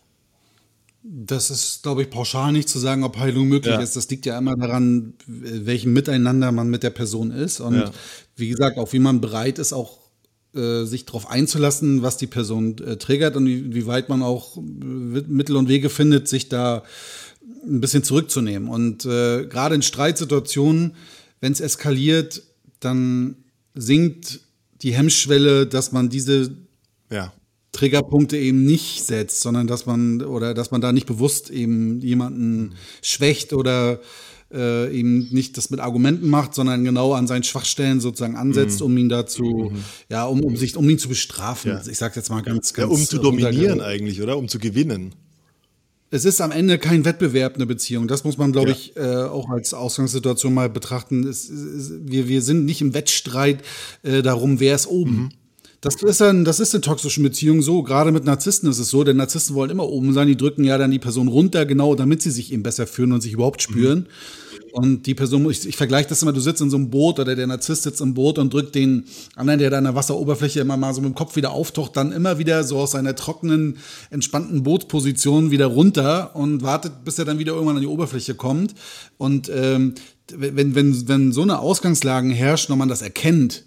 Das ist, glaube ich, pauschal nicht zu sagen, ob Heilung möglich ja. ist. Das liegt ja immer daran, welchem Miteinander man mit der Person ist. Und ja. wie gesagt, auch wie man bereit ist, auch äh, sich darauf einzulassen, was die Person äh, triggert und wie, wie weit man auch Mittel und Wege findet, sich da ein bisschen zurückzunehmen. Und äh, gerade in Streitsituationen, wenn es eskaliert, dann sinkt die Hemmschwelle, dass man diese ja. Triggerpunkte eben nicht setzt, sondern dass man oder dass man da nicht bewusst eben jemanden mhm. schwächt oder äh, eben nicht das mit Argumenten macht, sondern genau an seinen Schwachstellen sozusagen ansetzt, mhm. um ihn dazu, mhm. ja, um, um sich, um ihn zu bestrafen. Ja. Ich sage jetzt mal ganz, ganz. Ja, um zu dominieren eigentlich, oder? Um zu gewinnen. Es ist am Ende kein Wettbewerb, eine Beziehung. Das muss man, glaube ja. ich, äh, auch als Ausgangssituation mal betrachten. Es, es, wir, wir sind nicht im Wettstreit äh, darum, wer ist oben. Mhm. Das ist, ein, das ist in toxischen Beziehungen so. Gerade mit Narzissten ist es so, denn Narzissten wollen immer oben sein. Die drücken ja dann die Person runter, genau damit sie sich eben besser fühlen und sich überhaupt spüren. Mhm. Und die Person, ich, ich vergleiche das immer, du sitzt in so einem Boot oder der Narzisst sitzt im Boot und drückt den anderen, der da an der Wasseroberfläche immer mal so mit dem Kopf wieder auftaucht, dann immer wieder so aus seiner trockenen, entspannten Bootsposition wieder runter und wartet, bis er dann wieder irgendwann an die Oberfläche kommt. Und ähm, wenn, wenn, wenn so eine Ausgangslage herrscht und man das erkennt,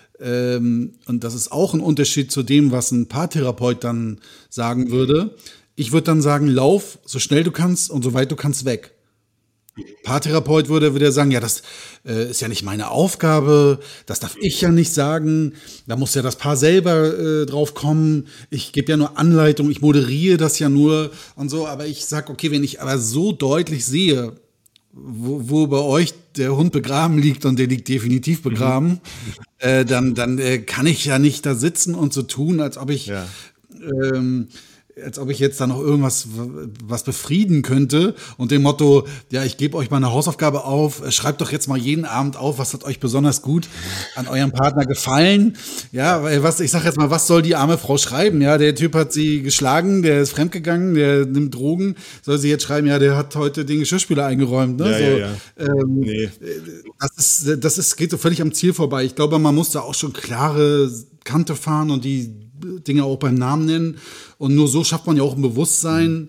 ähm, und das ist auch ein Unterschied zu dem, was ein Paartherapeut dann sagen würde. Ich würde dann sagen, lauf so schnell du kannst und so weit du kannst weg. Paartherapeut würde wieder sagen, ja, das äh, ist ja nicht meine Aufgabe, das darf ich ja nicht sagen, da muss ja das Paar selber äh, drauf kommen, ich gebe ja nur Anleitung, ich moderiere das ja nur und so, aber ich sag, okay, wenn ich aber so deutlich sehe, wo, wo bei euch der Hund begraben liegt und der liegt definitiv begraben, mhm. äh, dann, dann äh, kann ich ja nicht da sitzen und so tun, als ob ich ja. ähm, als ob ich jetzt da noch irgendwas was befrieden könnte und dem Motto, ja, ich gebe euch mal eine Hausaufgabe auf, schreibt doch jetzt mal jeden Abend auf, was hat euch besonders gut an eurem Partner gefallen. Ja, was, ich sag jetzt mal, was soll die arme Frau schreiben? Ja, der Typ hat sie geschlagen, der ist fremdgegangen, der nimmt Drogen. Soll sie jetzt schreiben, ja, der hat heute den Geschirrspüler eingeräumt. Ne? Ja, so, ja, ja. Ähm, nee. Das ist, das ist, geht so völlig am Ziel vorbei. Ich glaube, man muss da auch schon klare Kante fahren und die Dinge auch beim Namen nennen. Und nur so schafft man ja auch ein Bewusstsein,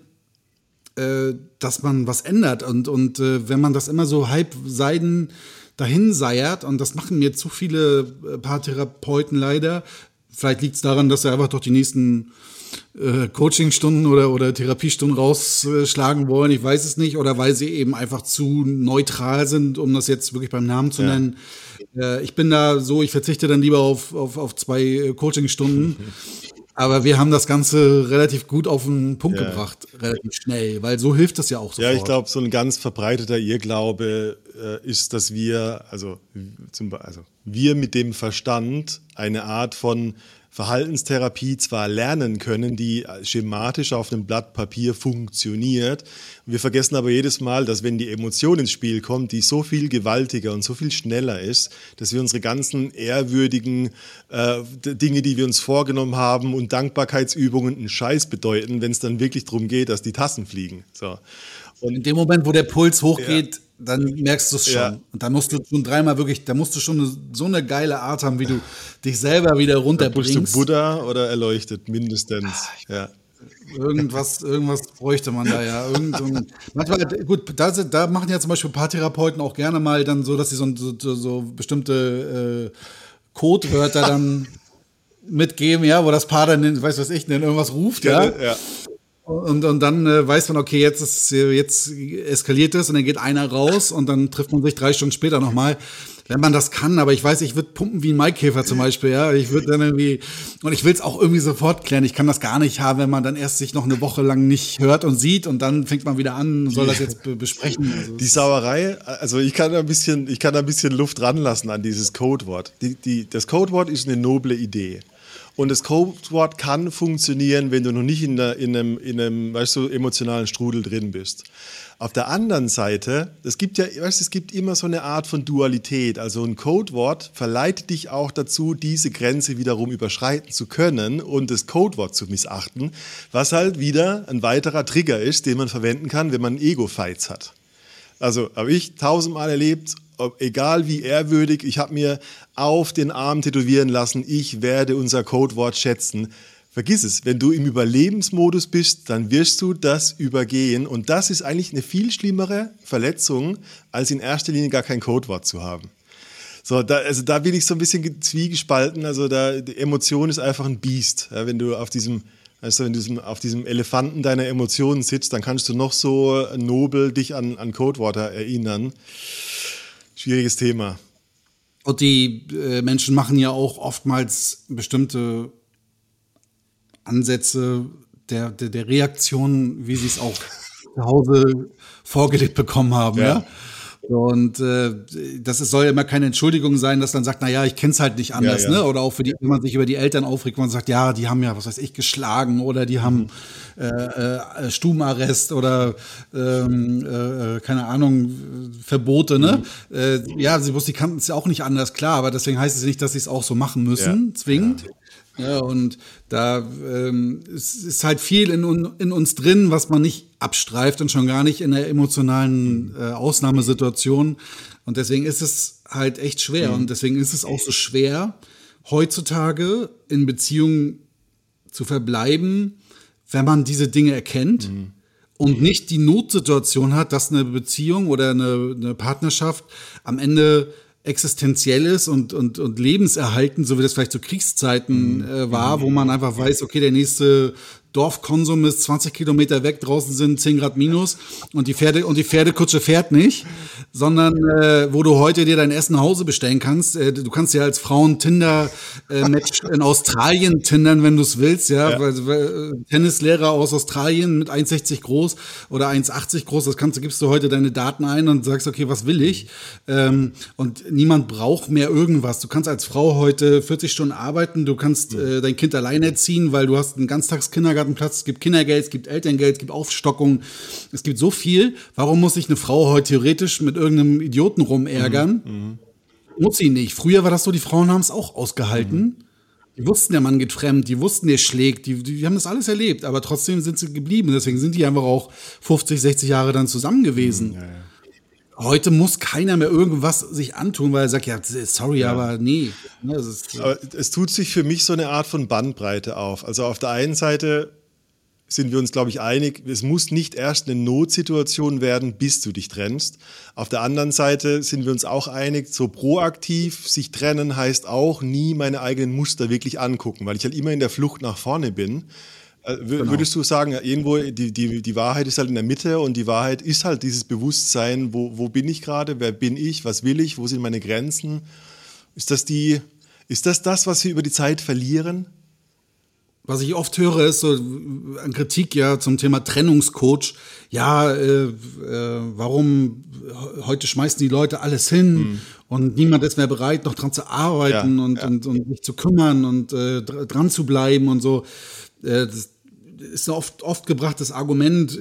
äh, dass man was ändert. Und, und äh, wenn man das immer so halbseiden dahin seiert, und das machen mir zu viele äh, Paartherapeuten leider, vielleicht liegt es daran, dass sie einfach doch die nächsten äh, Coachingstunden oder, oder Therapiestunden rausschlagen wollen, ich weiß es nicht, oder weil sie eben einfach zu neutral sind, um das jetzt wirklich beim Namen zu ja. nennen. Äh, ich bin da so, ich verzichte dann lieber auf, auf, auf zwei äh, Coachingstunden. Aber wir haben das Zum relativ gut auf den Punkt ja. gebracht, relativ schnell, weil so hilft das ja auch sofort. Ja, ich glaube, so ein ganz verbreiteter Irrglaube äh, ist, dass wir, also, zum, also wir mit dem Verstand eine Art von Verhaltenstherapie zwar lernen können, die schematisch auf einem Blatt Papier funktioniert. Wir vergessen aber jedes Mal, dass wenn die Emotion ins Spiel kommt, die so viel gewaltiger und so viel schneller ist, dass wir unsere ganzen ehrwürdigen äh, Dinge, die wir uns vorgenommen haben und Dankbarkeitsübungen einen Scheiß bedeuten, wenn es dann wirklich darum geht, dass die Tassen fliegen. So. Und in dem Moment, wo der Puls hochgeht, ja. dann merkst du es schon. Ja. Und dann musst du schon dreimal wirklich, da musst du schon eine, so eine geile Art haben, wie du dich selber wieder runterbringst. Bist du Buddha oder erleuchtet, mindestens. Ja. Irgendwas, irgendwas bräuchte man da ja. Irgend so ein, manchmal, gut, da, da machen ja zum Beispiel Paartherapeuten auch gerne mal dann so, dass sie so, so, so bestimmte äh, Codewörter dann mitgeben, ja, wo das Paar dann, weiß was ich, denn irgendwas ruft, ja. ja. ja. Und, und dann äh, weiß man, okay, jetzt ist jetzt eskaliert es und dann geht einer raus und dann trifft man sich drei Stunden später nochmal, wenn man das kann. Aber ich weiß, ich würde pumpen wie ein Maikäfer zum Beispiel, ja. Ich würde dann irgendwie, und ich will es auch irgendwie sofort klären. Ich kann das gar nicht haben, wenn man dann erst sich noch eine Woche lang nicht hört und sieht und dann fängt man wieder an, soll das jetzt be- besprechen. Also die Sauerei, also ich kann da ein bisschen, ich kann da ein bisschen Luft ranlassen an dieses Codewort. Die, die, das Codewort ist eine noble Idee. Und das Codewort kann funktionieren, wenn du noch nicht in, der, in, einem, in einem, weißt du, emotionalen Strudel drin bist. Auf der anderen Seite, es gibt ja, weißt du, es gibt immer so eine Art von Dualität. Also ein Codewort verleitet dich auch dazu, diese Grenze wiederum überschreiten zu können und das Codewort zu missachten, was halt wieder ein weiterer Trigger ist, den man verwenden kann, wenn man Ego-Fights hat. Also habe ich tausendmal erlebt, ob, egal wie ehrwürdig, ich habe mir auf den Arm tätowieren lassen, ich werde unser Codewort schätzen. Vergiss es, wenn du im Überlebensmodus bist, dann wirst du das übergehen. Und das ist eigentlich eine viel schlimmere Verletzung, als in erster Linie gar kein Codewort zu haben. So, da, also da bin ich so ein bisschen zwiegespalten. Also da, die Emotion ist einfach ein Biest. Ja, wenn du auf diesem Also wenn du auf diesem Elefanten deiner Emotionen sitzt, dann kannst du noch so nobel dich an, an Codewörter erinnern. Schwieriges Thema. Und die äh, Menschen machen ja auch oftmals bestimmte Ansätze der, der, der Reaktion, wie sie es auch zu Hause vorgelegt bekommen haben. Ja. ja? Und äh, das ist, soll ja immer keine Entschuldigung sein, dass man sagt, na ja, ich kenn's halt nicht anders, ja, ja. ne? Oder auch für die, wenn man sich über die Eltern aufregt, man sagt, ja, die haben ja, was weiß ich, geschlagen oder die haben äh, äh, Stubenarrest oder ähm, äh, keine Ahnung, Verbote, ne? Mhm. Äh, ja, sie wussten, die kannten es ja auch nicht anders, klar, aber deswegen heißt es nicht, dass sie es auch so machen müssen, ja. zwingend. Ja. Ja, und da ähm, es ist halt viel in, in uns drin, was man nicht abstreift und schon gar nicht in der emotionalen äh, Ausnahmesituation. Und deswegen ist es halt echt schwer. Mhm. Und deswegen ist es auch so schwer, heutzutage in Beziehungen zu verbleiben, wenn man diese Dinge erkennt mhm. und nicht die Notsituation hat, dass eine Beziehung oder eine, eine Partnerschaft am Ende existenziell ist und, und, und lebenserhaltend, so wie das vielleicht zu Kriegszeiten äh, war, wo man einfach weiß, okay, der nächste Dorfkonsum ist zwanzig Kilometer weg, draußen sind zehn Grad minus und die Pferde und die Pferdekutsche fährt nicht, sondern äh, wo du heute dir dein Essen nach Hause bestellen kannst. Äh, du kannst ja als Frau ein Tinder-Match äh, in Australien tindern, wenn du es willst, ja. ja. Weil, weil, Tennislehrer aus Australien mit eins Komma sechzig groß oder eins Komma achtzig groß, das kannst du, gibst du heute deine Daten ein und sagst, okay, was will ich? Ähm, und niemand braucht mehr irgendwas. Du kannst als Frau heute vierzig Stunden arbeiten, du kannst äh, dein Kind allein erziehen, weil du hast einen Ganztagskindergarten Platz, es gibt Kindergeld, es gibt Elterngeld, es gibt Aufstockung, es gibt so viel. Warum muss sich eine Frau heute theoretisch mit irgendeinem Idioten rumärgern? Mhm. Muss sie nicht. Früher war das so, die Frauen haben es auch ausgehalten. Mhm. Die wussten, der Mann geht fremd, die wussten, der schlägt, die, die haben das alles erlebt, aber trotzdem sind sie geblieben. Deswegen sind die einfach auch fünfzig, sechzig Jahre dann zusammen gewesen. Mhm, ja, ja. Heute muss keiner mehr irgendwas sich antun, weil er sagt, ja, sorry, ja. aber nee. Das ist, aber es tut sich für mich so eine Art von Bandbreite auf. Also auf der einen Seite sind wir uns, glaube ich, einig, es muss nicht erst eine Notsituation werden, bis du dich trennst. Auf der anderen Seite sind wir uns auch einig, so proaktiv sich trennen heißt auch nie meine eigenen Muster wirklich angucken, weil ich halt immer in der Flucht nach vorne bin. Genau. Würdest du sagen, irgendwo die, die, die Wahrheit ist halt in der Mitte und die Wahrheit ist halt dieses Bewusstsein, wo, wo bin ich gerade, wer bin ich, was will ich, wo sind meine Grenzen? Ist das, die, ist das das, was wir über die Zeit verlieren? Was ich oft höre, ist so an Kritik ja zum Thema Trennungscoach. Ja, äh, äh, warum heute schmeißen die Leute alles hin mhm. und niemand ist mehr bereit, noch dran zu arbeiten ja, und, ja. Und, und sich zu kümmern und äh, dran zu bleiben und so. Äh, das ist ein oft, oft gebrachtes Argument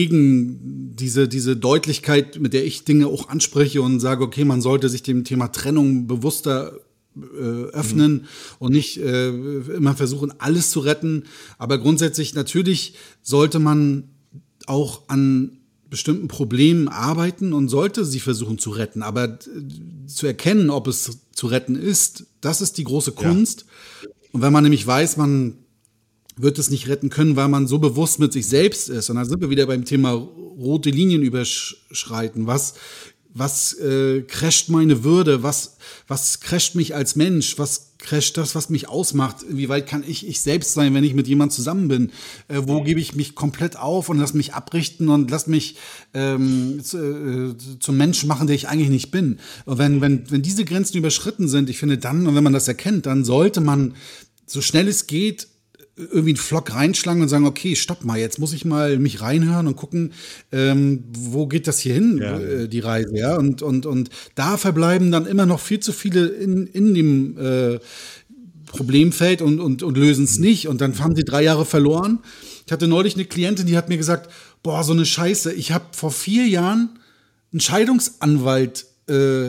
gegen diese, diese Deutlichkeit, mit der ich Dinge auch anspreche und sage, okay, man sollte sich dem Thema Trennung bewusster öffnen mhm. und nicht äh, immer versuchen, alles zu retten. Aber grundsätzlich, natürlich sollte man auch an bestimmten Problemen arbeiten und sollte sie versuchen zu retten. Aber äh, zu erkennen, ob es zu retten ist, das ist die große Kunst. Ja. Und wenn man nämlich weiß, man wird es nicht retten können, weil man so bewusst mit sich selbst ist. Und dann sind wir wieder beim Thema rote Linien überschreiten. Was Was äh, crasht meine Würde? Was, was crasht mich als Mensch? Was crasht das, was mich ausmacht? Wie weit kann ich ich selbst sein, wenn ich mit jemand zusammen bin? Äh, wo gebe ich mich komplett auf und lass mich abrichten und lass mich ähm, zu, äh, zum Menschen machen, der ich eigentlich nicht bin? Und wenn, wenn, wenn diese Grenzen überschritten sind, ich finde dann, und wenn man das erkennt, dann sollte man, so schnell es geht, irgendwie einen Flock reinschlagen und sagen, okay, stopp mal, jetzt muss ich mal mich reinhören und gucken, ähm, wo geht das hier hin, ja. äh, die Reise, ja, und, und, und da verbleiben dann immer noch viel zu viele in, in dem äh, Problemfeld und, und, und lösen es nicht und dann haben sie drei Jahre verloren. Ich hatte neulich eine Klientin, die hat mir gesagt, boah, so eine Scheiße, ich habe vor vier Jahren einen Scheidungsanwalt äh,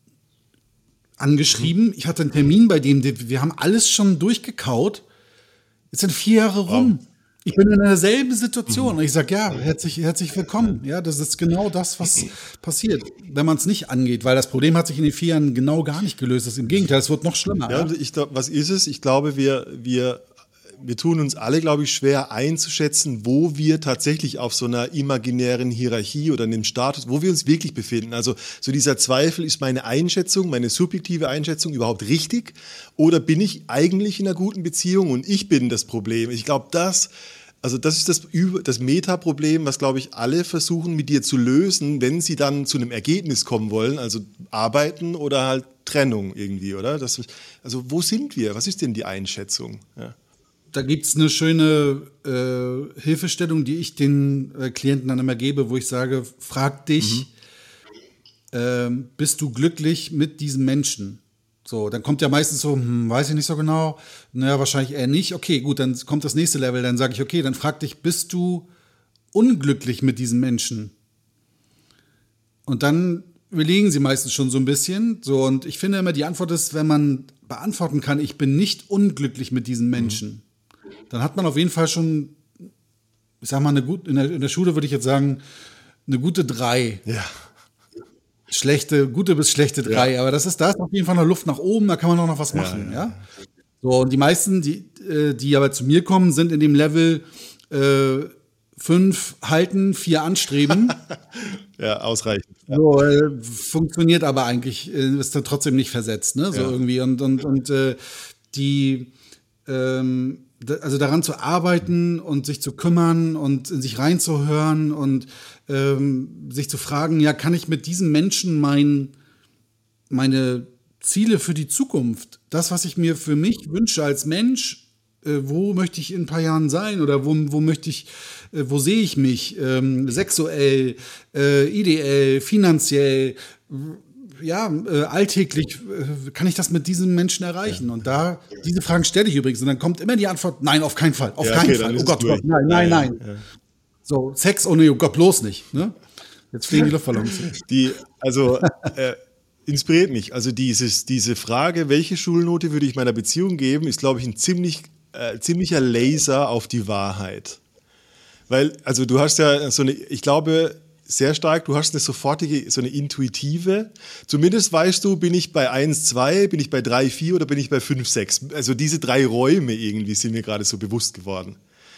angeschrieben, mhm. ich hatte einen Termin bei dem, wir haben alles schon durchgekaut. Jetzt sind vier Jahre rum. Wow. Ich bin in derselben Situation. Mhm. Und ich sage, ja, herzlich, herzlich willkommen. Ja, das ist genau das, was passiert, wenn man es nicht angeht. Weil das Problem hat sich in den vier Jahren genau gar nicht gelöst. Das ist im Gegenteil, es wird noch schlimmer. Ja, ja? Ich, was ist es? Ich glaube, wir, wir, wir tun uns alle, glaube ich, schwer einzuschätzen, wo wir tatsächlich auf so einer imaginären Hierarchie oder einem Status, wo wir uns wirklich befinden. Also so dieser Zweifel, ist meine Einschätzung, meine subjektive Einschätzung überhaupt richtig? Oder bin ich eigentlich in einer guten Beziehung und ich bin das Problem? Ich glaube, das, also das ist das, das Metaproblem, was, glaube ich, alle versuchen mit dir zu lösen, wenn sie dann zu einem Ergebnis kommen wollen, also arbeiten oder halt Trennung irgendwie, oder? Das, also wo sind wir? Was ist denn die Einschätzung? Ja. Da gibt es eine schöne äh, Hilfestellung, die ich den äh, Klienten dann immer gebe, wo ich sage, frag dich, mhm. äh, bist du glücklich mit diesem Menschen? So, dann kommt ja meistens so, hm, weiß ich nicht so genau, naja, wahrscheinlich eher nicht. Okay, gut, dann kommt das nächste Level, dann sage ich, okay, dann frag dich, bist du unglücklich mit diesem Menschen? Und dann überlegen sie meistens schon so ein bisschen. So, und ich finde immer, die Antwort ist, wenn man beantworten kann, ich bin nicht unglücklich mit diesem Menschen, mhm. dann hat man auf jeden Fall schon ich sag mal, eine gut, in der, in der Schule würde ich jetzt sagen, eine gute drei. Ja. Schlechte, gute bis schlechte drei. Ja. Aber das ist, da ist auf jeden Fall noch Luft nach oben, da kann man auch noch was machen, ja. ja? So, und die meisten, die, die aber zu mir kommen, sind in dem Level äh, fünf halten, vier anstreben. Ja, ausreichend. Ja. So, äh, funktioniert aber eigentlich, äh, ist dann trotzdem nicht versetzt, ne? So ja. irgendwie. Und, und, und äh, die, ähm, d- also daran zu arbeiten und sich zu kümmern und in sich reinzuhören und ähm, sich zu fragen, ja, kann ich mit diesem Menschen mein, meine Ziele für die Zukunft, das, was ich mir für mich wünsche als Mensch, äh, wo möchte ich in ein paar Jahren sein oder wo, wo möchte ich, äh, wo sehe ich mich, ähm, sexuell, äh, ideell, finanziell, w- ja, äh, alltäglich, äh, kann ich das mit diesem Menschen erreichen? Und da, diese Fragen stelle ich übrigens und dann kommt immer die Antwort, nein, auf keinen Fall, auf Ja, keinen okay, dann Fall, ist oh es Gott, durch. Gott, nein, nein, Ja, nein. ja, ja. So, Sex, oh nee, oh Gott, bloß nicht, ne? Jetzt fliegen die Luftballons. Die, also äh, inspiriert mich. Also dieses, diese Frage, welche Schulnote würde ich meiner Beziehung geben, ist, glaube ich, ein ziemlich, äh, ziemlicher Laser auf die Wahrheit. Weil, also du hast ja so eine, ich glaube, sehr stark, du hast eine sofortige, so eine intuitive, zumindest weißt du, bin ich bei eins, zwei, bin ich bei drei, vier oder bin ich bei fünf, sechs. Also diese drei Räume irgendwie sind mir gerade so bewusst geworden.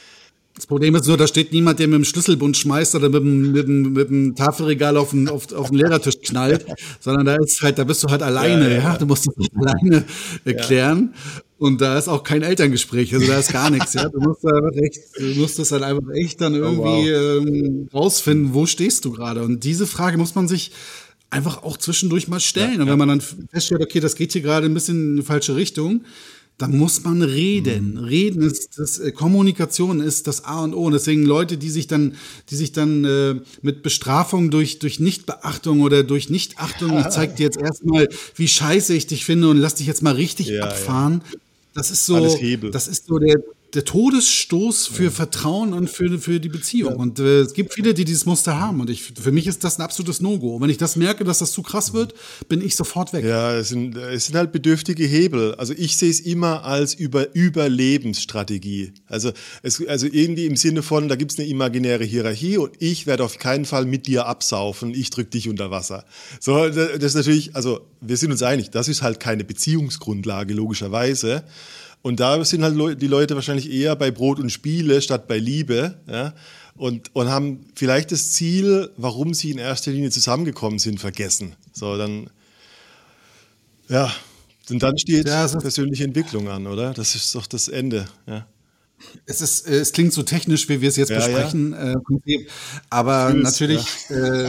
Das Problem ist nur, da steht niemand, der mit dem Schlüsselbund schmeißt oder mit dem, mit dem, mit dem Tafelregal auf den, auf, auf den Lehrertisch knallt, sondern da ist halt, da bist du halt alleine, ja, Ja, ja, ja. du musst das alleine erklären. Und da ist auch kein Elterngespräch, also da ist gar nichts, ja. Du musst da einfach echt, du musst das halt einfach echt dann irgendwie wow. ähm, rausfinden, wo stehst du gerade? Und diese Frage muss man sich einfach auch zwischendurch mal stellen. Ja, Und ja. wenn man dann feststellt, okay, das geht hier gerade ein bisschen in die falsche Richtung, dann muss man reden. Reden ist das, äh, Kommunikation ist das A und O. Und deswegen Leute, die sich dann, die sich dann äh, mit Bestrafung durch, durch Nichtbeachtung oder durch Nichtachtung, ich zeig dir jetzt erstmal, wie scheiße ich dich finde und lass dich jetzt mal richtig Ja, abfahren. Das ist so, Alles Hebel. das ist so der, der Todesstoß für Vertrauen und für, für die Beziehung. Und äh, es gibt viele, die dieses Muster haben. Und ich, für mich ist das ein absolutes No-Go. Und wenn ich das merke, dass das zu krass wird, bin ich sofort weg. Ja, es sind, es sind halt bedürftige Hebel. Also ich sehe es immer als Über Überlebensstrategie. Also, es, also irgendwie im Sinne von, da gibt es eine imaginäre Hierarchie und ich werde auf keinen Fall mit dir absaufen, ich drücke dich unter Wasser. So, das ist natürlich, also wir sind uns einig, das ist halt keine Beziehungsgrundlage, logischerweise. Und da sind halt Leu- die Leute wahrscheinlich eher bei Brot und Spiele statt bei Liebe, ja, und, und haben vielleicht das Ziel, warum sie in erster Linie zusammengekommen sind, vergessen. So, dann, ja, und dann steht Ja, es ist- persönliche Entwicklung an, oder? Das ist doch das Ende, ja. Es ist, äh, es klingt so technisch, wie wir es jetzt Ja, besprechen, Äh, konkret. aber Fühl's, natürlich, äh,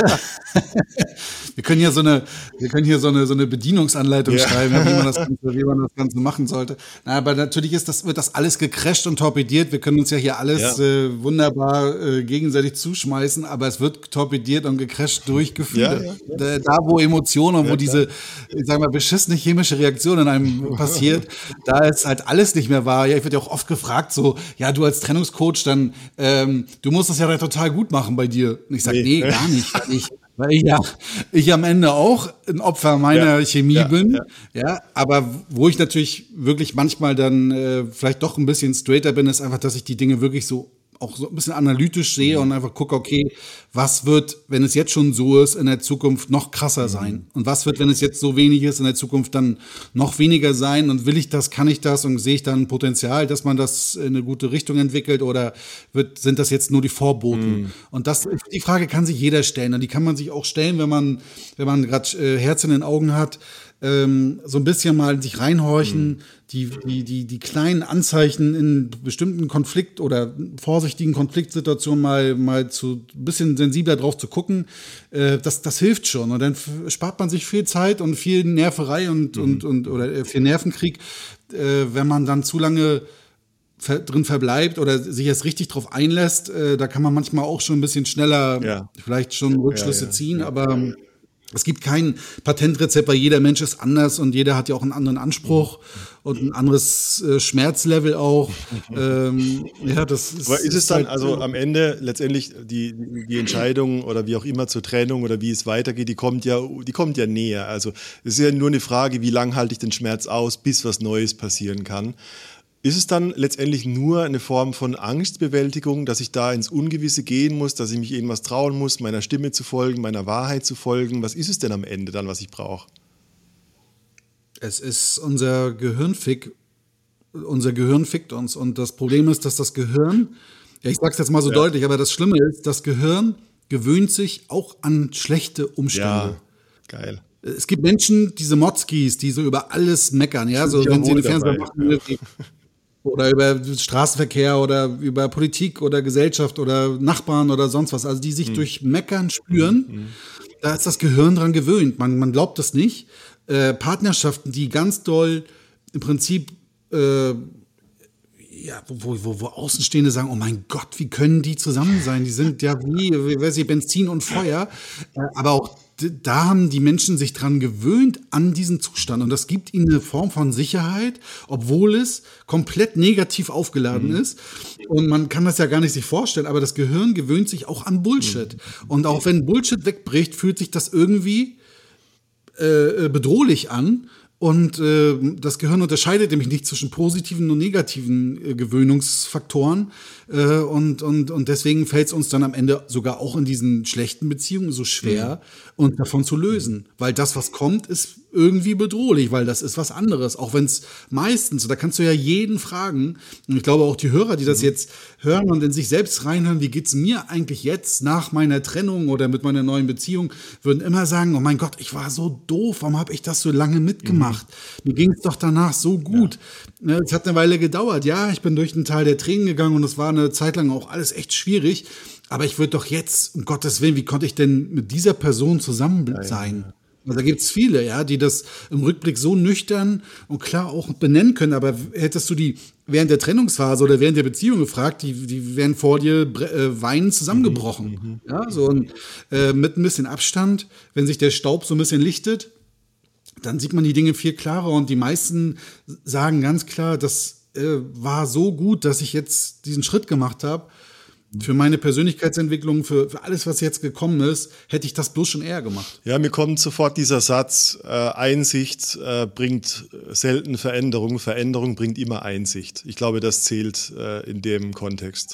wir können hier so eine, wir können hier so eine, so eine Bedienungsanleitung Ja. schreiben, wie man das Ganze, wie man das Ganze machen sollte. Na, aber natürlich ist das, wird das alles gecrasht und torpediert. Wir können uns ja hier alles Ja. äh, wunderbar äh, gegenseitig zuschmeißen, aber es wird torpediert und gecrasht durch Gefühle. Ja, ja, Da, da, wo Emotionen und wo Ja, diese, ich sag mal, beschissene chemische Reaktion in einem passiert, da ist halt alles nicht mehr wahr. Ja, ich werde ja auch oft gefragt, so, ja, du als Trennungscoach, dann, ähm, du musst das ja total gut machen bei dir. Und ich sage, Nee. nee, gar nicht. Weil ich, weil ich ja, ich am Ende auch ein Opfer meiner Ja, Chemie ja, bin. ja. Ja, aber wo ich natürlich wirklich manchmal dann äh, vielleicht doch ein bisschen straighter bin, ist einfach, dass ich die Dinge wirklich so auch so ein bisschen analytisch sehe und einfach gucke, okay, was wird, wenn es jetzt schon so ist, in der Zukunft noch krasser sein? Und was wird, wenn es jetzt so wenig ist, in der Zukunft dann noch weniger sein? Und will ich das, kann ich das und sehe ich dann ein Potenzial, dass man das in eine gute Richtung entwickelt oder wird, sind das jetzt nur die Vorboten? Und das, die Frage kann sich jeder stellen und die kann man sich auch stellen, wenn man, wenn man gerade äh, Herz in den Augen hat, ähm, so ein bisschen mal in sich reinhorchen, die, die, die, die kleinen Anzeichen in bestimmten Konflikt- oder vorsichtigen Konfliktsituationen mal, mal zu ein bisschen sensibler drauf zu gucken, äh, das, das hilft schon. Und dann f- spart man sich viel Zeit und viel Nerverei und, und, und oder äh, viel Nervenkrieg, äh, wenn man dann zu lange ver drin verbleibt oder sich erst richtig drauf einlässt. Äh, da kann man manchmal auch schon ein bisschen schneller Ja. vielleicht schon Rückschlüsse Ja, ja, ziehen, aber ähm, es gibt kein Patentrezept, weil jeder Mensch ist anders und jeder hat ja auch einen anderen Anspruch und ein anderes äh, Schmerzlevel auch. ähm, ja, das ist, Aber ist es dann halt, also äh, am Ende letztendlich die, die Entscheidung oder wie auch immer zur Trennung oder wie es weitergeht, die kommt ja, die kommt ja näher. Also es ist ja nur eine Frage, wie lange halte ich den Schmerz aus, bis was Neues passieren kann. Ist es dann letztendlich nur eine Form von Angstbewältigung, dass ich da ins Ungewisse gehen muss, dass ich mich irgendwas trauen muss, meiner Stimme zu folgen, meiner Wahrheit zu folgen? Was ist es denn am Ende dann, was ich brauche? Es ist unser Gehirnfick. Unser Gehirn fickt uns. Und das Problem ist, dass das Gehirn, ja, ich sag's jetzt mal so ja. deutlich, aber das Schlimme ist, das Gehirn gewöhnt sich auch an schlechte Umstände. Ja, geil. Es gibt Menschen, diese Motzkis, die so über alles meckern, ja, so wenn sie eine Fernseher machen, ja. oder über Straßenverkehr oder über Politik oder Gesellschaft oder Nachbarn oder sonst was, also die sich hm. durch Meckern spüren, hm. da ist das Gehirn dran gewöhnt. Man, man glaubt es nicht. Äh, Partnerschaften, die ganz doll im Prinzip äh, ja, wo, wo, wo Außenstehende sagen, oh mein Gott, wie können die zusammen sein? Die sind ja wie, wie weiß ich, Benzin und Feuer. Äh, aber auch da haben die Menschen sich dran gewöhnt an diesen Zustand. Und das gibt ihnen eine Form von Sicherheit, obwohl es komplett negativ aufgeladen mhm. ist. Und man kann das ja gar nicht sich vorstellen, aber das Gehirn gewöhnt sich auch an Bullshit. Mhm. Und auch wenn Bullshit wegbricht, fühlt sich das irgendwie äh, bedrohlich an. Und äh, das Gehirn unterscheidet nämlich nicht zwischen positiven und negativen äh, Gewöhnungsfaktoren. Äh, und, und, und deswegen fällt es uns dann am Ende sogar auch in diesen schlechten Beziehungen so schwer, mhm. uns davon zu lösen. Weil das, was kommt, ist irgendwie bedrohlich, weil das ist was anderes. Auch wenn es meistens, da kannst du ja jeden fragen, und ich glaube auch die Hörer, die das jetzt hören und in sich selbst reinhören, wie geht's mir eigentlich jetzt nach meiner Trennung oder mit meiner neuen Beziehung, würden immer sagen, oh mein Gott, ich war so doof, warum habe ich das so lange mitgemacht? Mhm. Mir ging es doch danach so gut. Ja. Es hat eine Weile gedauert, ja, ich bin durch einen Teil der Tränen gegangen und es war eine Zeit lang auch alles echt schwierig, aber ich würde doch jetzt, um Gottes Willen, wie konnte ich denn mit dieser Person zusammen sein? Ja, ja. Also da gibt es viele, ja, die das im Rückblick so nüchtern und klar auch benennen können, aber hättest du die während der Trennungsphase oder während der Beziehung gefragt, die, die wären vor dir äh, weinend zusammengebrochen. Mhm, ja, so und, äh, mit ein bisschen Abstand, wenn sich der Staub so ein bisschen lichtet, dann sieht man die Dinge viel klarer und die meisten sagen ganz klar, das äh, war so gut, dass ich jetzt diesen Schritt gemacht habe. Für meine Persönlichkeitsentwicklung, für, für alles, was jetzt gekommen ist, hätte ich das bloß schon eher gemacht. Ja, mir kommt sofort dieser Satz, äh, Einsicht äh, bringt selten Veränderung, Veränderung bringt immer Einsicht. Ich glaube, das zählt äh, in dem Kontext.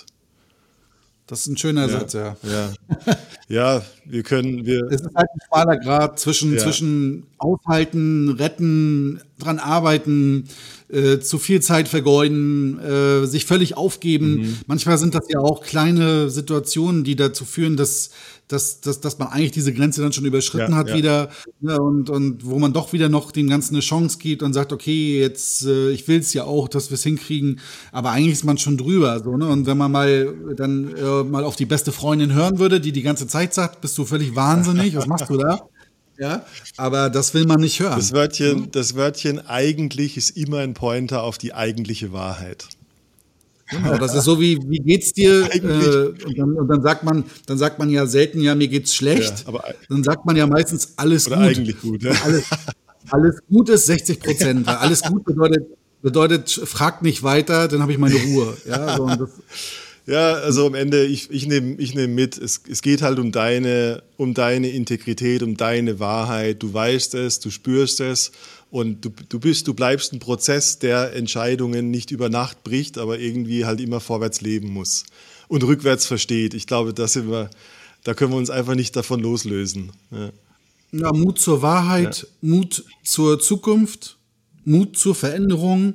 Das ist ein schöner ja, Satz, ja. Ja. ja, wir können... Wir es ist halt ein schmaler Grad zwischen, ja. zwischen Aufhalten, Retten, dran arbeiten, äh, zu viel Zeit vergeuden, äh, sich völlig aufgeben. Mhm. Manchmal sind das ja auch kleine Situationen, die dazu führen, dass, dass, dass, dass man eigentlich diese Grenze dann schon überschritten ja, hat ja. wieder ja, und, und wo man doch wieder noch dem Ganzen eine Chance gibt und sagt, okay, jetzt äh, ich will es ja auch, dass wir es hinkriegen, aber eigentlich ist man schon drüber. So, ne? Und wenn man mal dann äh, mal auf die beste Freundin hören würde, die die ganze Zeit sagt, bist du völlig wahnsinnig, was machst du da? Ja, aber das will man nicht hören. Das Wörtchen, das Wörtchen eigentlich ist immer ein Pointer auf die eigentliche Wahrheit. Genau, das ist so wie, wie geht's dir? Äh, und, dann, und dann sagt man, dann sagt man ja selten, ja, mir geht's schlecht. Ja, aber dann sagt man ja meistens alles oder gut. Eigentlich gut. Ja. Alles, alles gut ist sechzig Prozent. Weil alles gut bedeutet, bedeutet, fragt nicht weiter, dann habe ich meine Ruhe. Ja, so, und das, Ja, also am Ende, ich, ich nehme ich nehm mit, es, es geht halt um deine, um deine Integrität, um deine Wahrheit. Du weißt es, du spürst es und du, du bist, du bleibst ein Prozess, der Entscheidungen nicht über Nacht bricht, aber irgendwie halt immer vorwärts leben muss und rückwärts versteht. Ich glaube, da sind wir, da können wir uns einfach nicht davon loslösen. Ja, ja Mut zur Wahrheit, ja. Mut zur Zukunft, Mut zur Veränderung.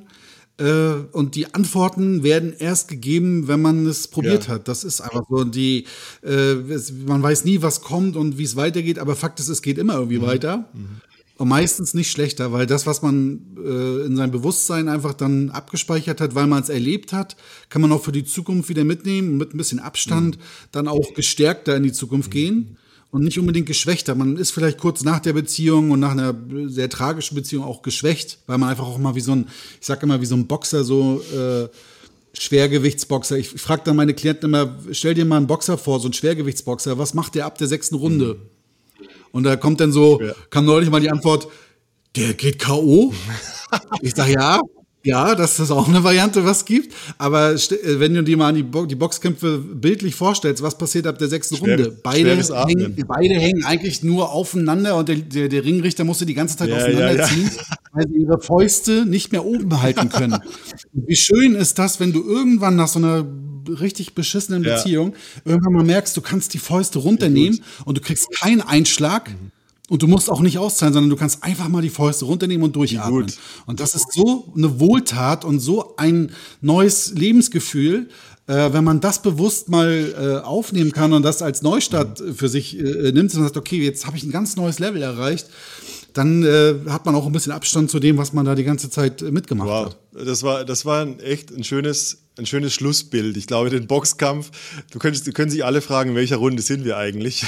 Und die Antworten werden erst gegeben, wenn man es probiert ja. hat. Das ist einfach so. Die, äh, man weiß nie, was kommt und wie es weitergeht, aber Fakt ist, es geht immer irgendwie mhm. weiter. Mhm. Und meistens nicht schlechter, weil das, was man äh, in seinem Bewusstsein einfach dann abgespeichert hat, weil man es erlebt hat, kann man auch für die Zukunft wieder mitnehmen und mit ein bisschen Abstand mhm. dann auch gestärkter in die Zukunft mhm. gehen. Und nicht unbedingt geschwächter. Man ist vielleicht kurz nach der Beziehung und nach einer sehr tragischen Beziehung auch geschwächt, weil man einfach auch mal wie so ein, ich sag immer, wie so ein Boxer, so äh, Schwergewichtsboxer. Ich, ich frage dann meine Klienten immer, stell dir mal einen Boxer vor, so ein Schwergewichtsboxer, was macht der ab der sechsten Runde? Mhm. Und da kommt dann so, ja. kam neulich mal die Antwort, der geht K O? Ich sag ja, Ja, das ist auch eine Variante, was es gibt. Aber wenn du dir mal die, Bo- die Boxkämpfe bildlich vorstellst, was passiert ab der sechsten Schwer, Runde? Beide hängen, beide hängen eigentlich nur aufeinander und der, der, der Ringrichter musste die ganze Zeit ja, auseinanderziehen, ja, ja. weil sie ihre Fäuste nicht mehr oben halten können. Wie schön ist das, wenn du irgendwann nach so einer richtig beschissenen Ja. Beziehung irgendwann mal merkst, du kannst die Fäuste runternehmen und du kriegst keinen Einschlag. Mhm. Und du musst auch nicht auszahlen, sondern du kannst einfach mal die Fäuste runternehmen und durchatmen. Gut. Und das ist so eine Wohltat und so ein neues Lebensgefühl, äh, wenn man das bewusst mal äh, aufnehmen kann und das als Neustart äh, für sich äh, nimmt und sagt, okay, jetzt habe ich ein ganz neues Level erreicht, dann äh, hat man auch ein bisschen Abstand zu dem, was man da die ganze Zeit äh, mitgemacht Wow, hat. das war, das war ein echt ein schönes, ein schönes Schlussbild. Ich glaube, den Boxkampf, du könntest, du können sich alle fragen, in welcher Runde sind wir eigentlich?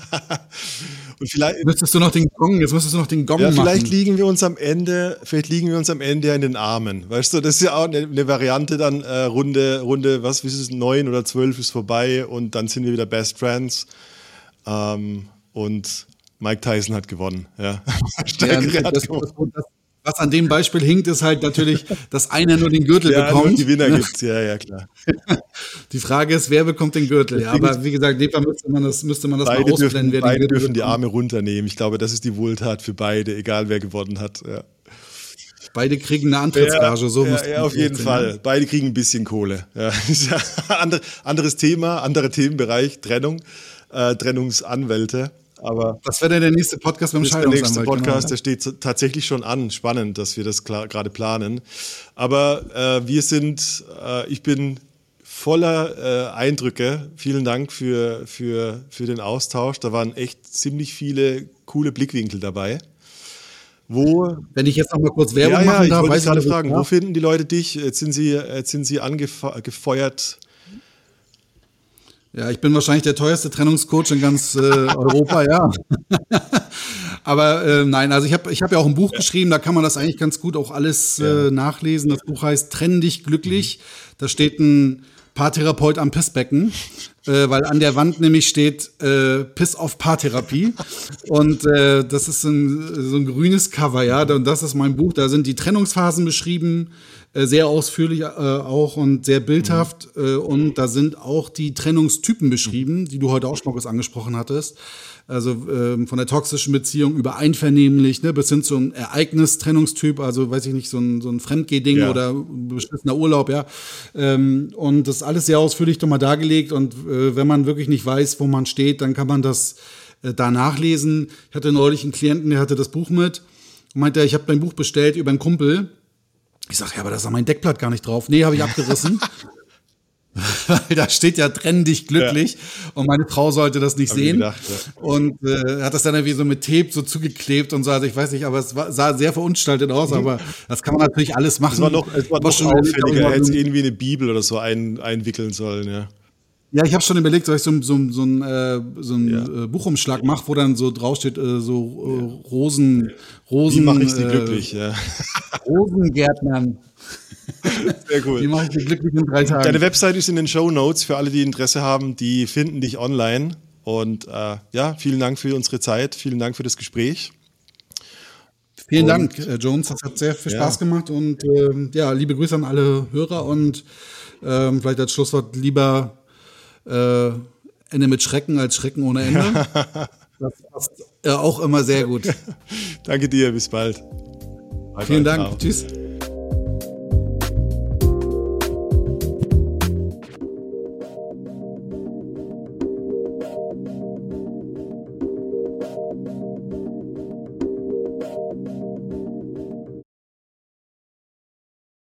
Und vielleicht, Müsstest du noch den Gong, jetzt müsstest du noch den Gong ja, machen. vielleicht liegen wir uns am Ende, vielleicht liegen wir uns am Ende ja in den Armen. Weißt du, das ist ja auch eine, eine Variante dann, äh, Runde, Runde, was, wie ist es, neun oder zwölf ist vorbei und dann sind wir wieder Best Friends. Ähm, und Mike Tyson hat gewonnen. Ja. Ja, Stärkere hat das, gewonnen. das, das, was an dem Beispiel hinkt, ist halt natürlich, dass einer nur den Gürtel Ja, nur bekommt. Gewinner gibt's, ja, ja, klar. Die Frage ist, wer bekommt den Gürtel? Ja, aber wie gesagt, in dem Fall müsste man das, müsste man das Beide mal ausblenden, dürfen, wer den beide Gürtel dürfen die bekommt. Arme runternehmen. Ich glaube, das ist die Wohltat für beide, egal wer gewonnen hat. Ja. Beide kriegen eine Antrittsgage, so ja, muss ja, auf jeden sehen. Fall. Beide kriegen ein bisschen Kohle. Ja, ist ja andere, anderes Thema, anderer Themenbereich, Trennung, äh, Trennungsanwälte. Aber Was wäre denn der nächste Podcast beim das ist der nächste Scheidungsanwalt? Podcast, Genau. der steht tatsächlich schon an. Spannend, dass wir das klar- gerade planen. Aber äh, wir sind, äh, ich bin voller äh, Eindrücke. Vielen Dank für, für, für den Austausch. Da waren echt ziemlich viele coole Blickwinkel dabei. Wo, Wenn ich jetzt noch mal kurz Werbung ja, ja, machen ich darf, wollte weiß dich gerade nicht, ob fragen, ich wo darf. finden die Leute dich? Jetzt sind sie, jetzt sind sie angefeuert. Ja, ich bin wahrscheinlich der teuerste Trennungscoach in ganz äh, Europa, ja. Aber äh, nein, also ich habe ich hab ja auch ein Buch geschrieben, da kann man das eigentlich ganz gut auch alles äh, nachlesen. Das Buch heißt Trenn dich glücklich. Da steht ein Paartherapeut am Pissbecken, äh, weil an der Wand nämlich steht äh, Piss auf Paartherapie. Und äh, das ist ein, so ein grünes Cover, ja. Und das ist mein Buch. Da sind die Trennungsphasen beschrieben, äh, sehr ausführlich äh, auch und sehr bildhaft. Äh, und da sind auch die Trennungstypen beschrieben, die du heute auch schon mal kurz angesprochen hattest. Also ähm, von der toxischen Beziehung über einvernehmlich, ne, bis hin zum Ereignistrennungstyp, also weiß ich nicht, so ein, so ein Fremdgeh-Ding Ja. oder beschissener Urlaub, ja. Ähm, und das ist alles sehr ausführlich nochmal dargelegt. Und äh, wenn man wirklich nicht weiß, wo man steht, dann kann man das äh, da nachlesen. Ich hatte neulich einen Klienten, der hatte das Buch mit und meinte, ich habe dein Buch bestellt über einen Kumpel. Ich sage, ja, aber da ist ja mein Deckblatt gar nicht drauf. Nee, habe ich abgerissen. Weil da steht ja, trenn dich glücklich. Und meine Frau sollte das nicht Hab ich sehen. gedacht, ja. Und äh, hat das dann irgendwie so mit Tape so zugeklebt und so. Also ich weiß nicht, aber es war, sah sehr verunstaltet aus. Aber das kann man natürlich alles machen. Es war noch, es war Aber noch schon auffälliger. überlegt, Er ob hätte es man- irgendwie eine Bibel oder so ein, einwickeln sollen, ja. Ja, ich habe schon überlegt, ob ich so, so, so einen äh, so einen, Ja. äh, Buchumschlag mache, wo dann so draufsteht, äh, so äh, Rosen, Rosen, Wie mache ich sie äh, glücklich, ja. Rosengärtnern. Sehr Wie cool. mache ich sie glücklich in drei Tagen? Deine Website ist in den Shownotes für alle, die Interesse haben. Die finden dich online. Und äh, ja, vielen Dank für unsere Zeit. Vielen Dank für das Gespräch. Vielen Und- Dank, äh, Jones. Das hat sehr viel Ja. Spaß gemacht. Und ähm, ja, liebe Grüße an alle Hörer. Und ähm, vielleicht als Schlusswort lieber äh, Ende mit Schrecken als Schrecken ohne Ende. Das passt äh, auch immer sehr gut. Danke dir, bis bald. Bye, Vielen bye. Dank. Ciao. Tschüss.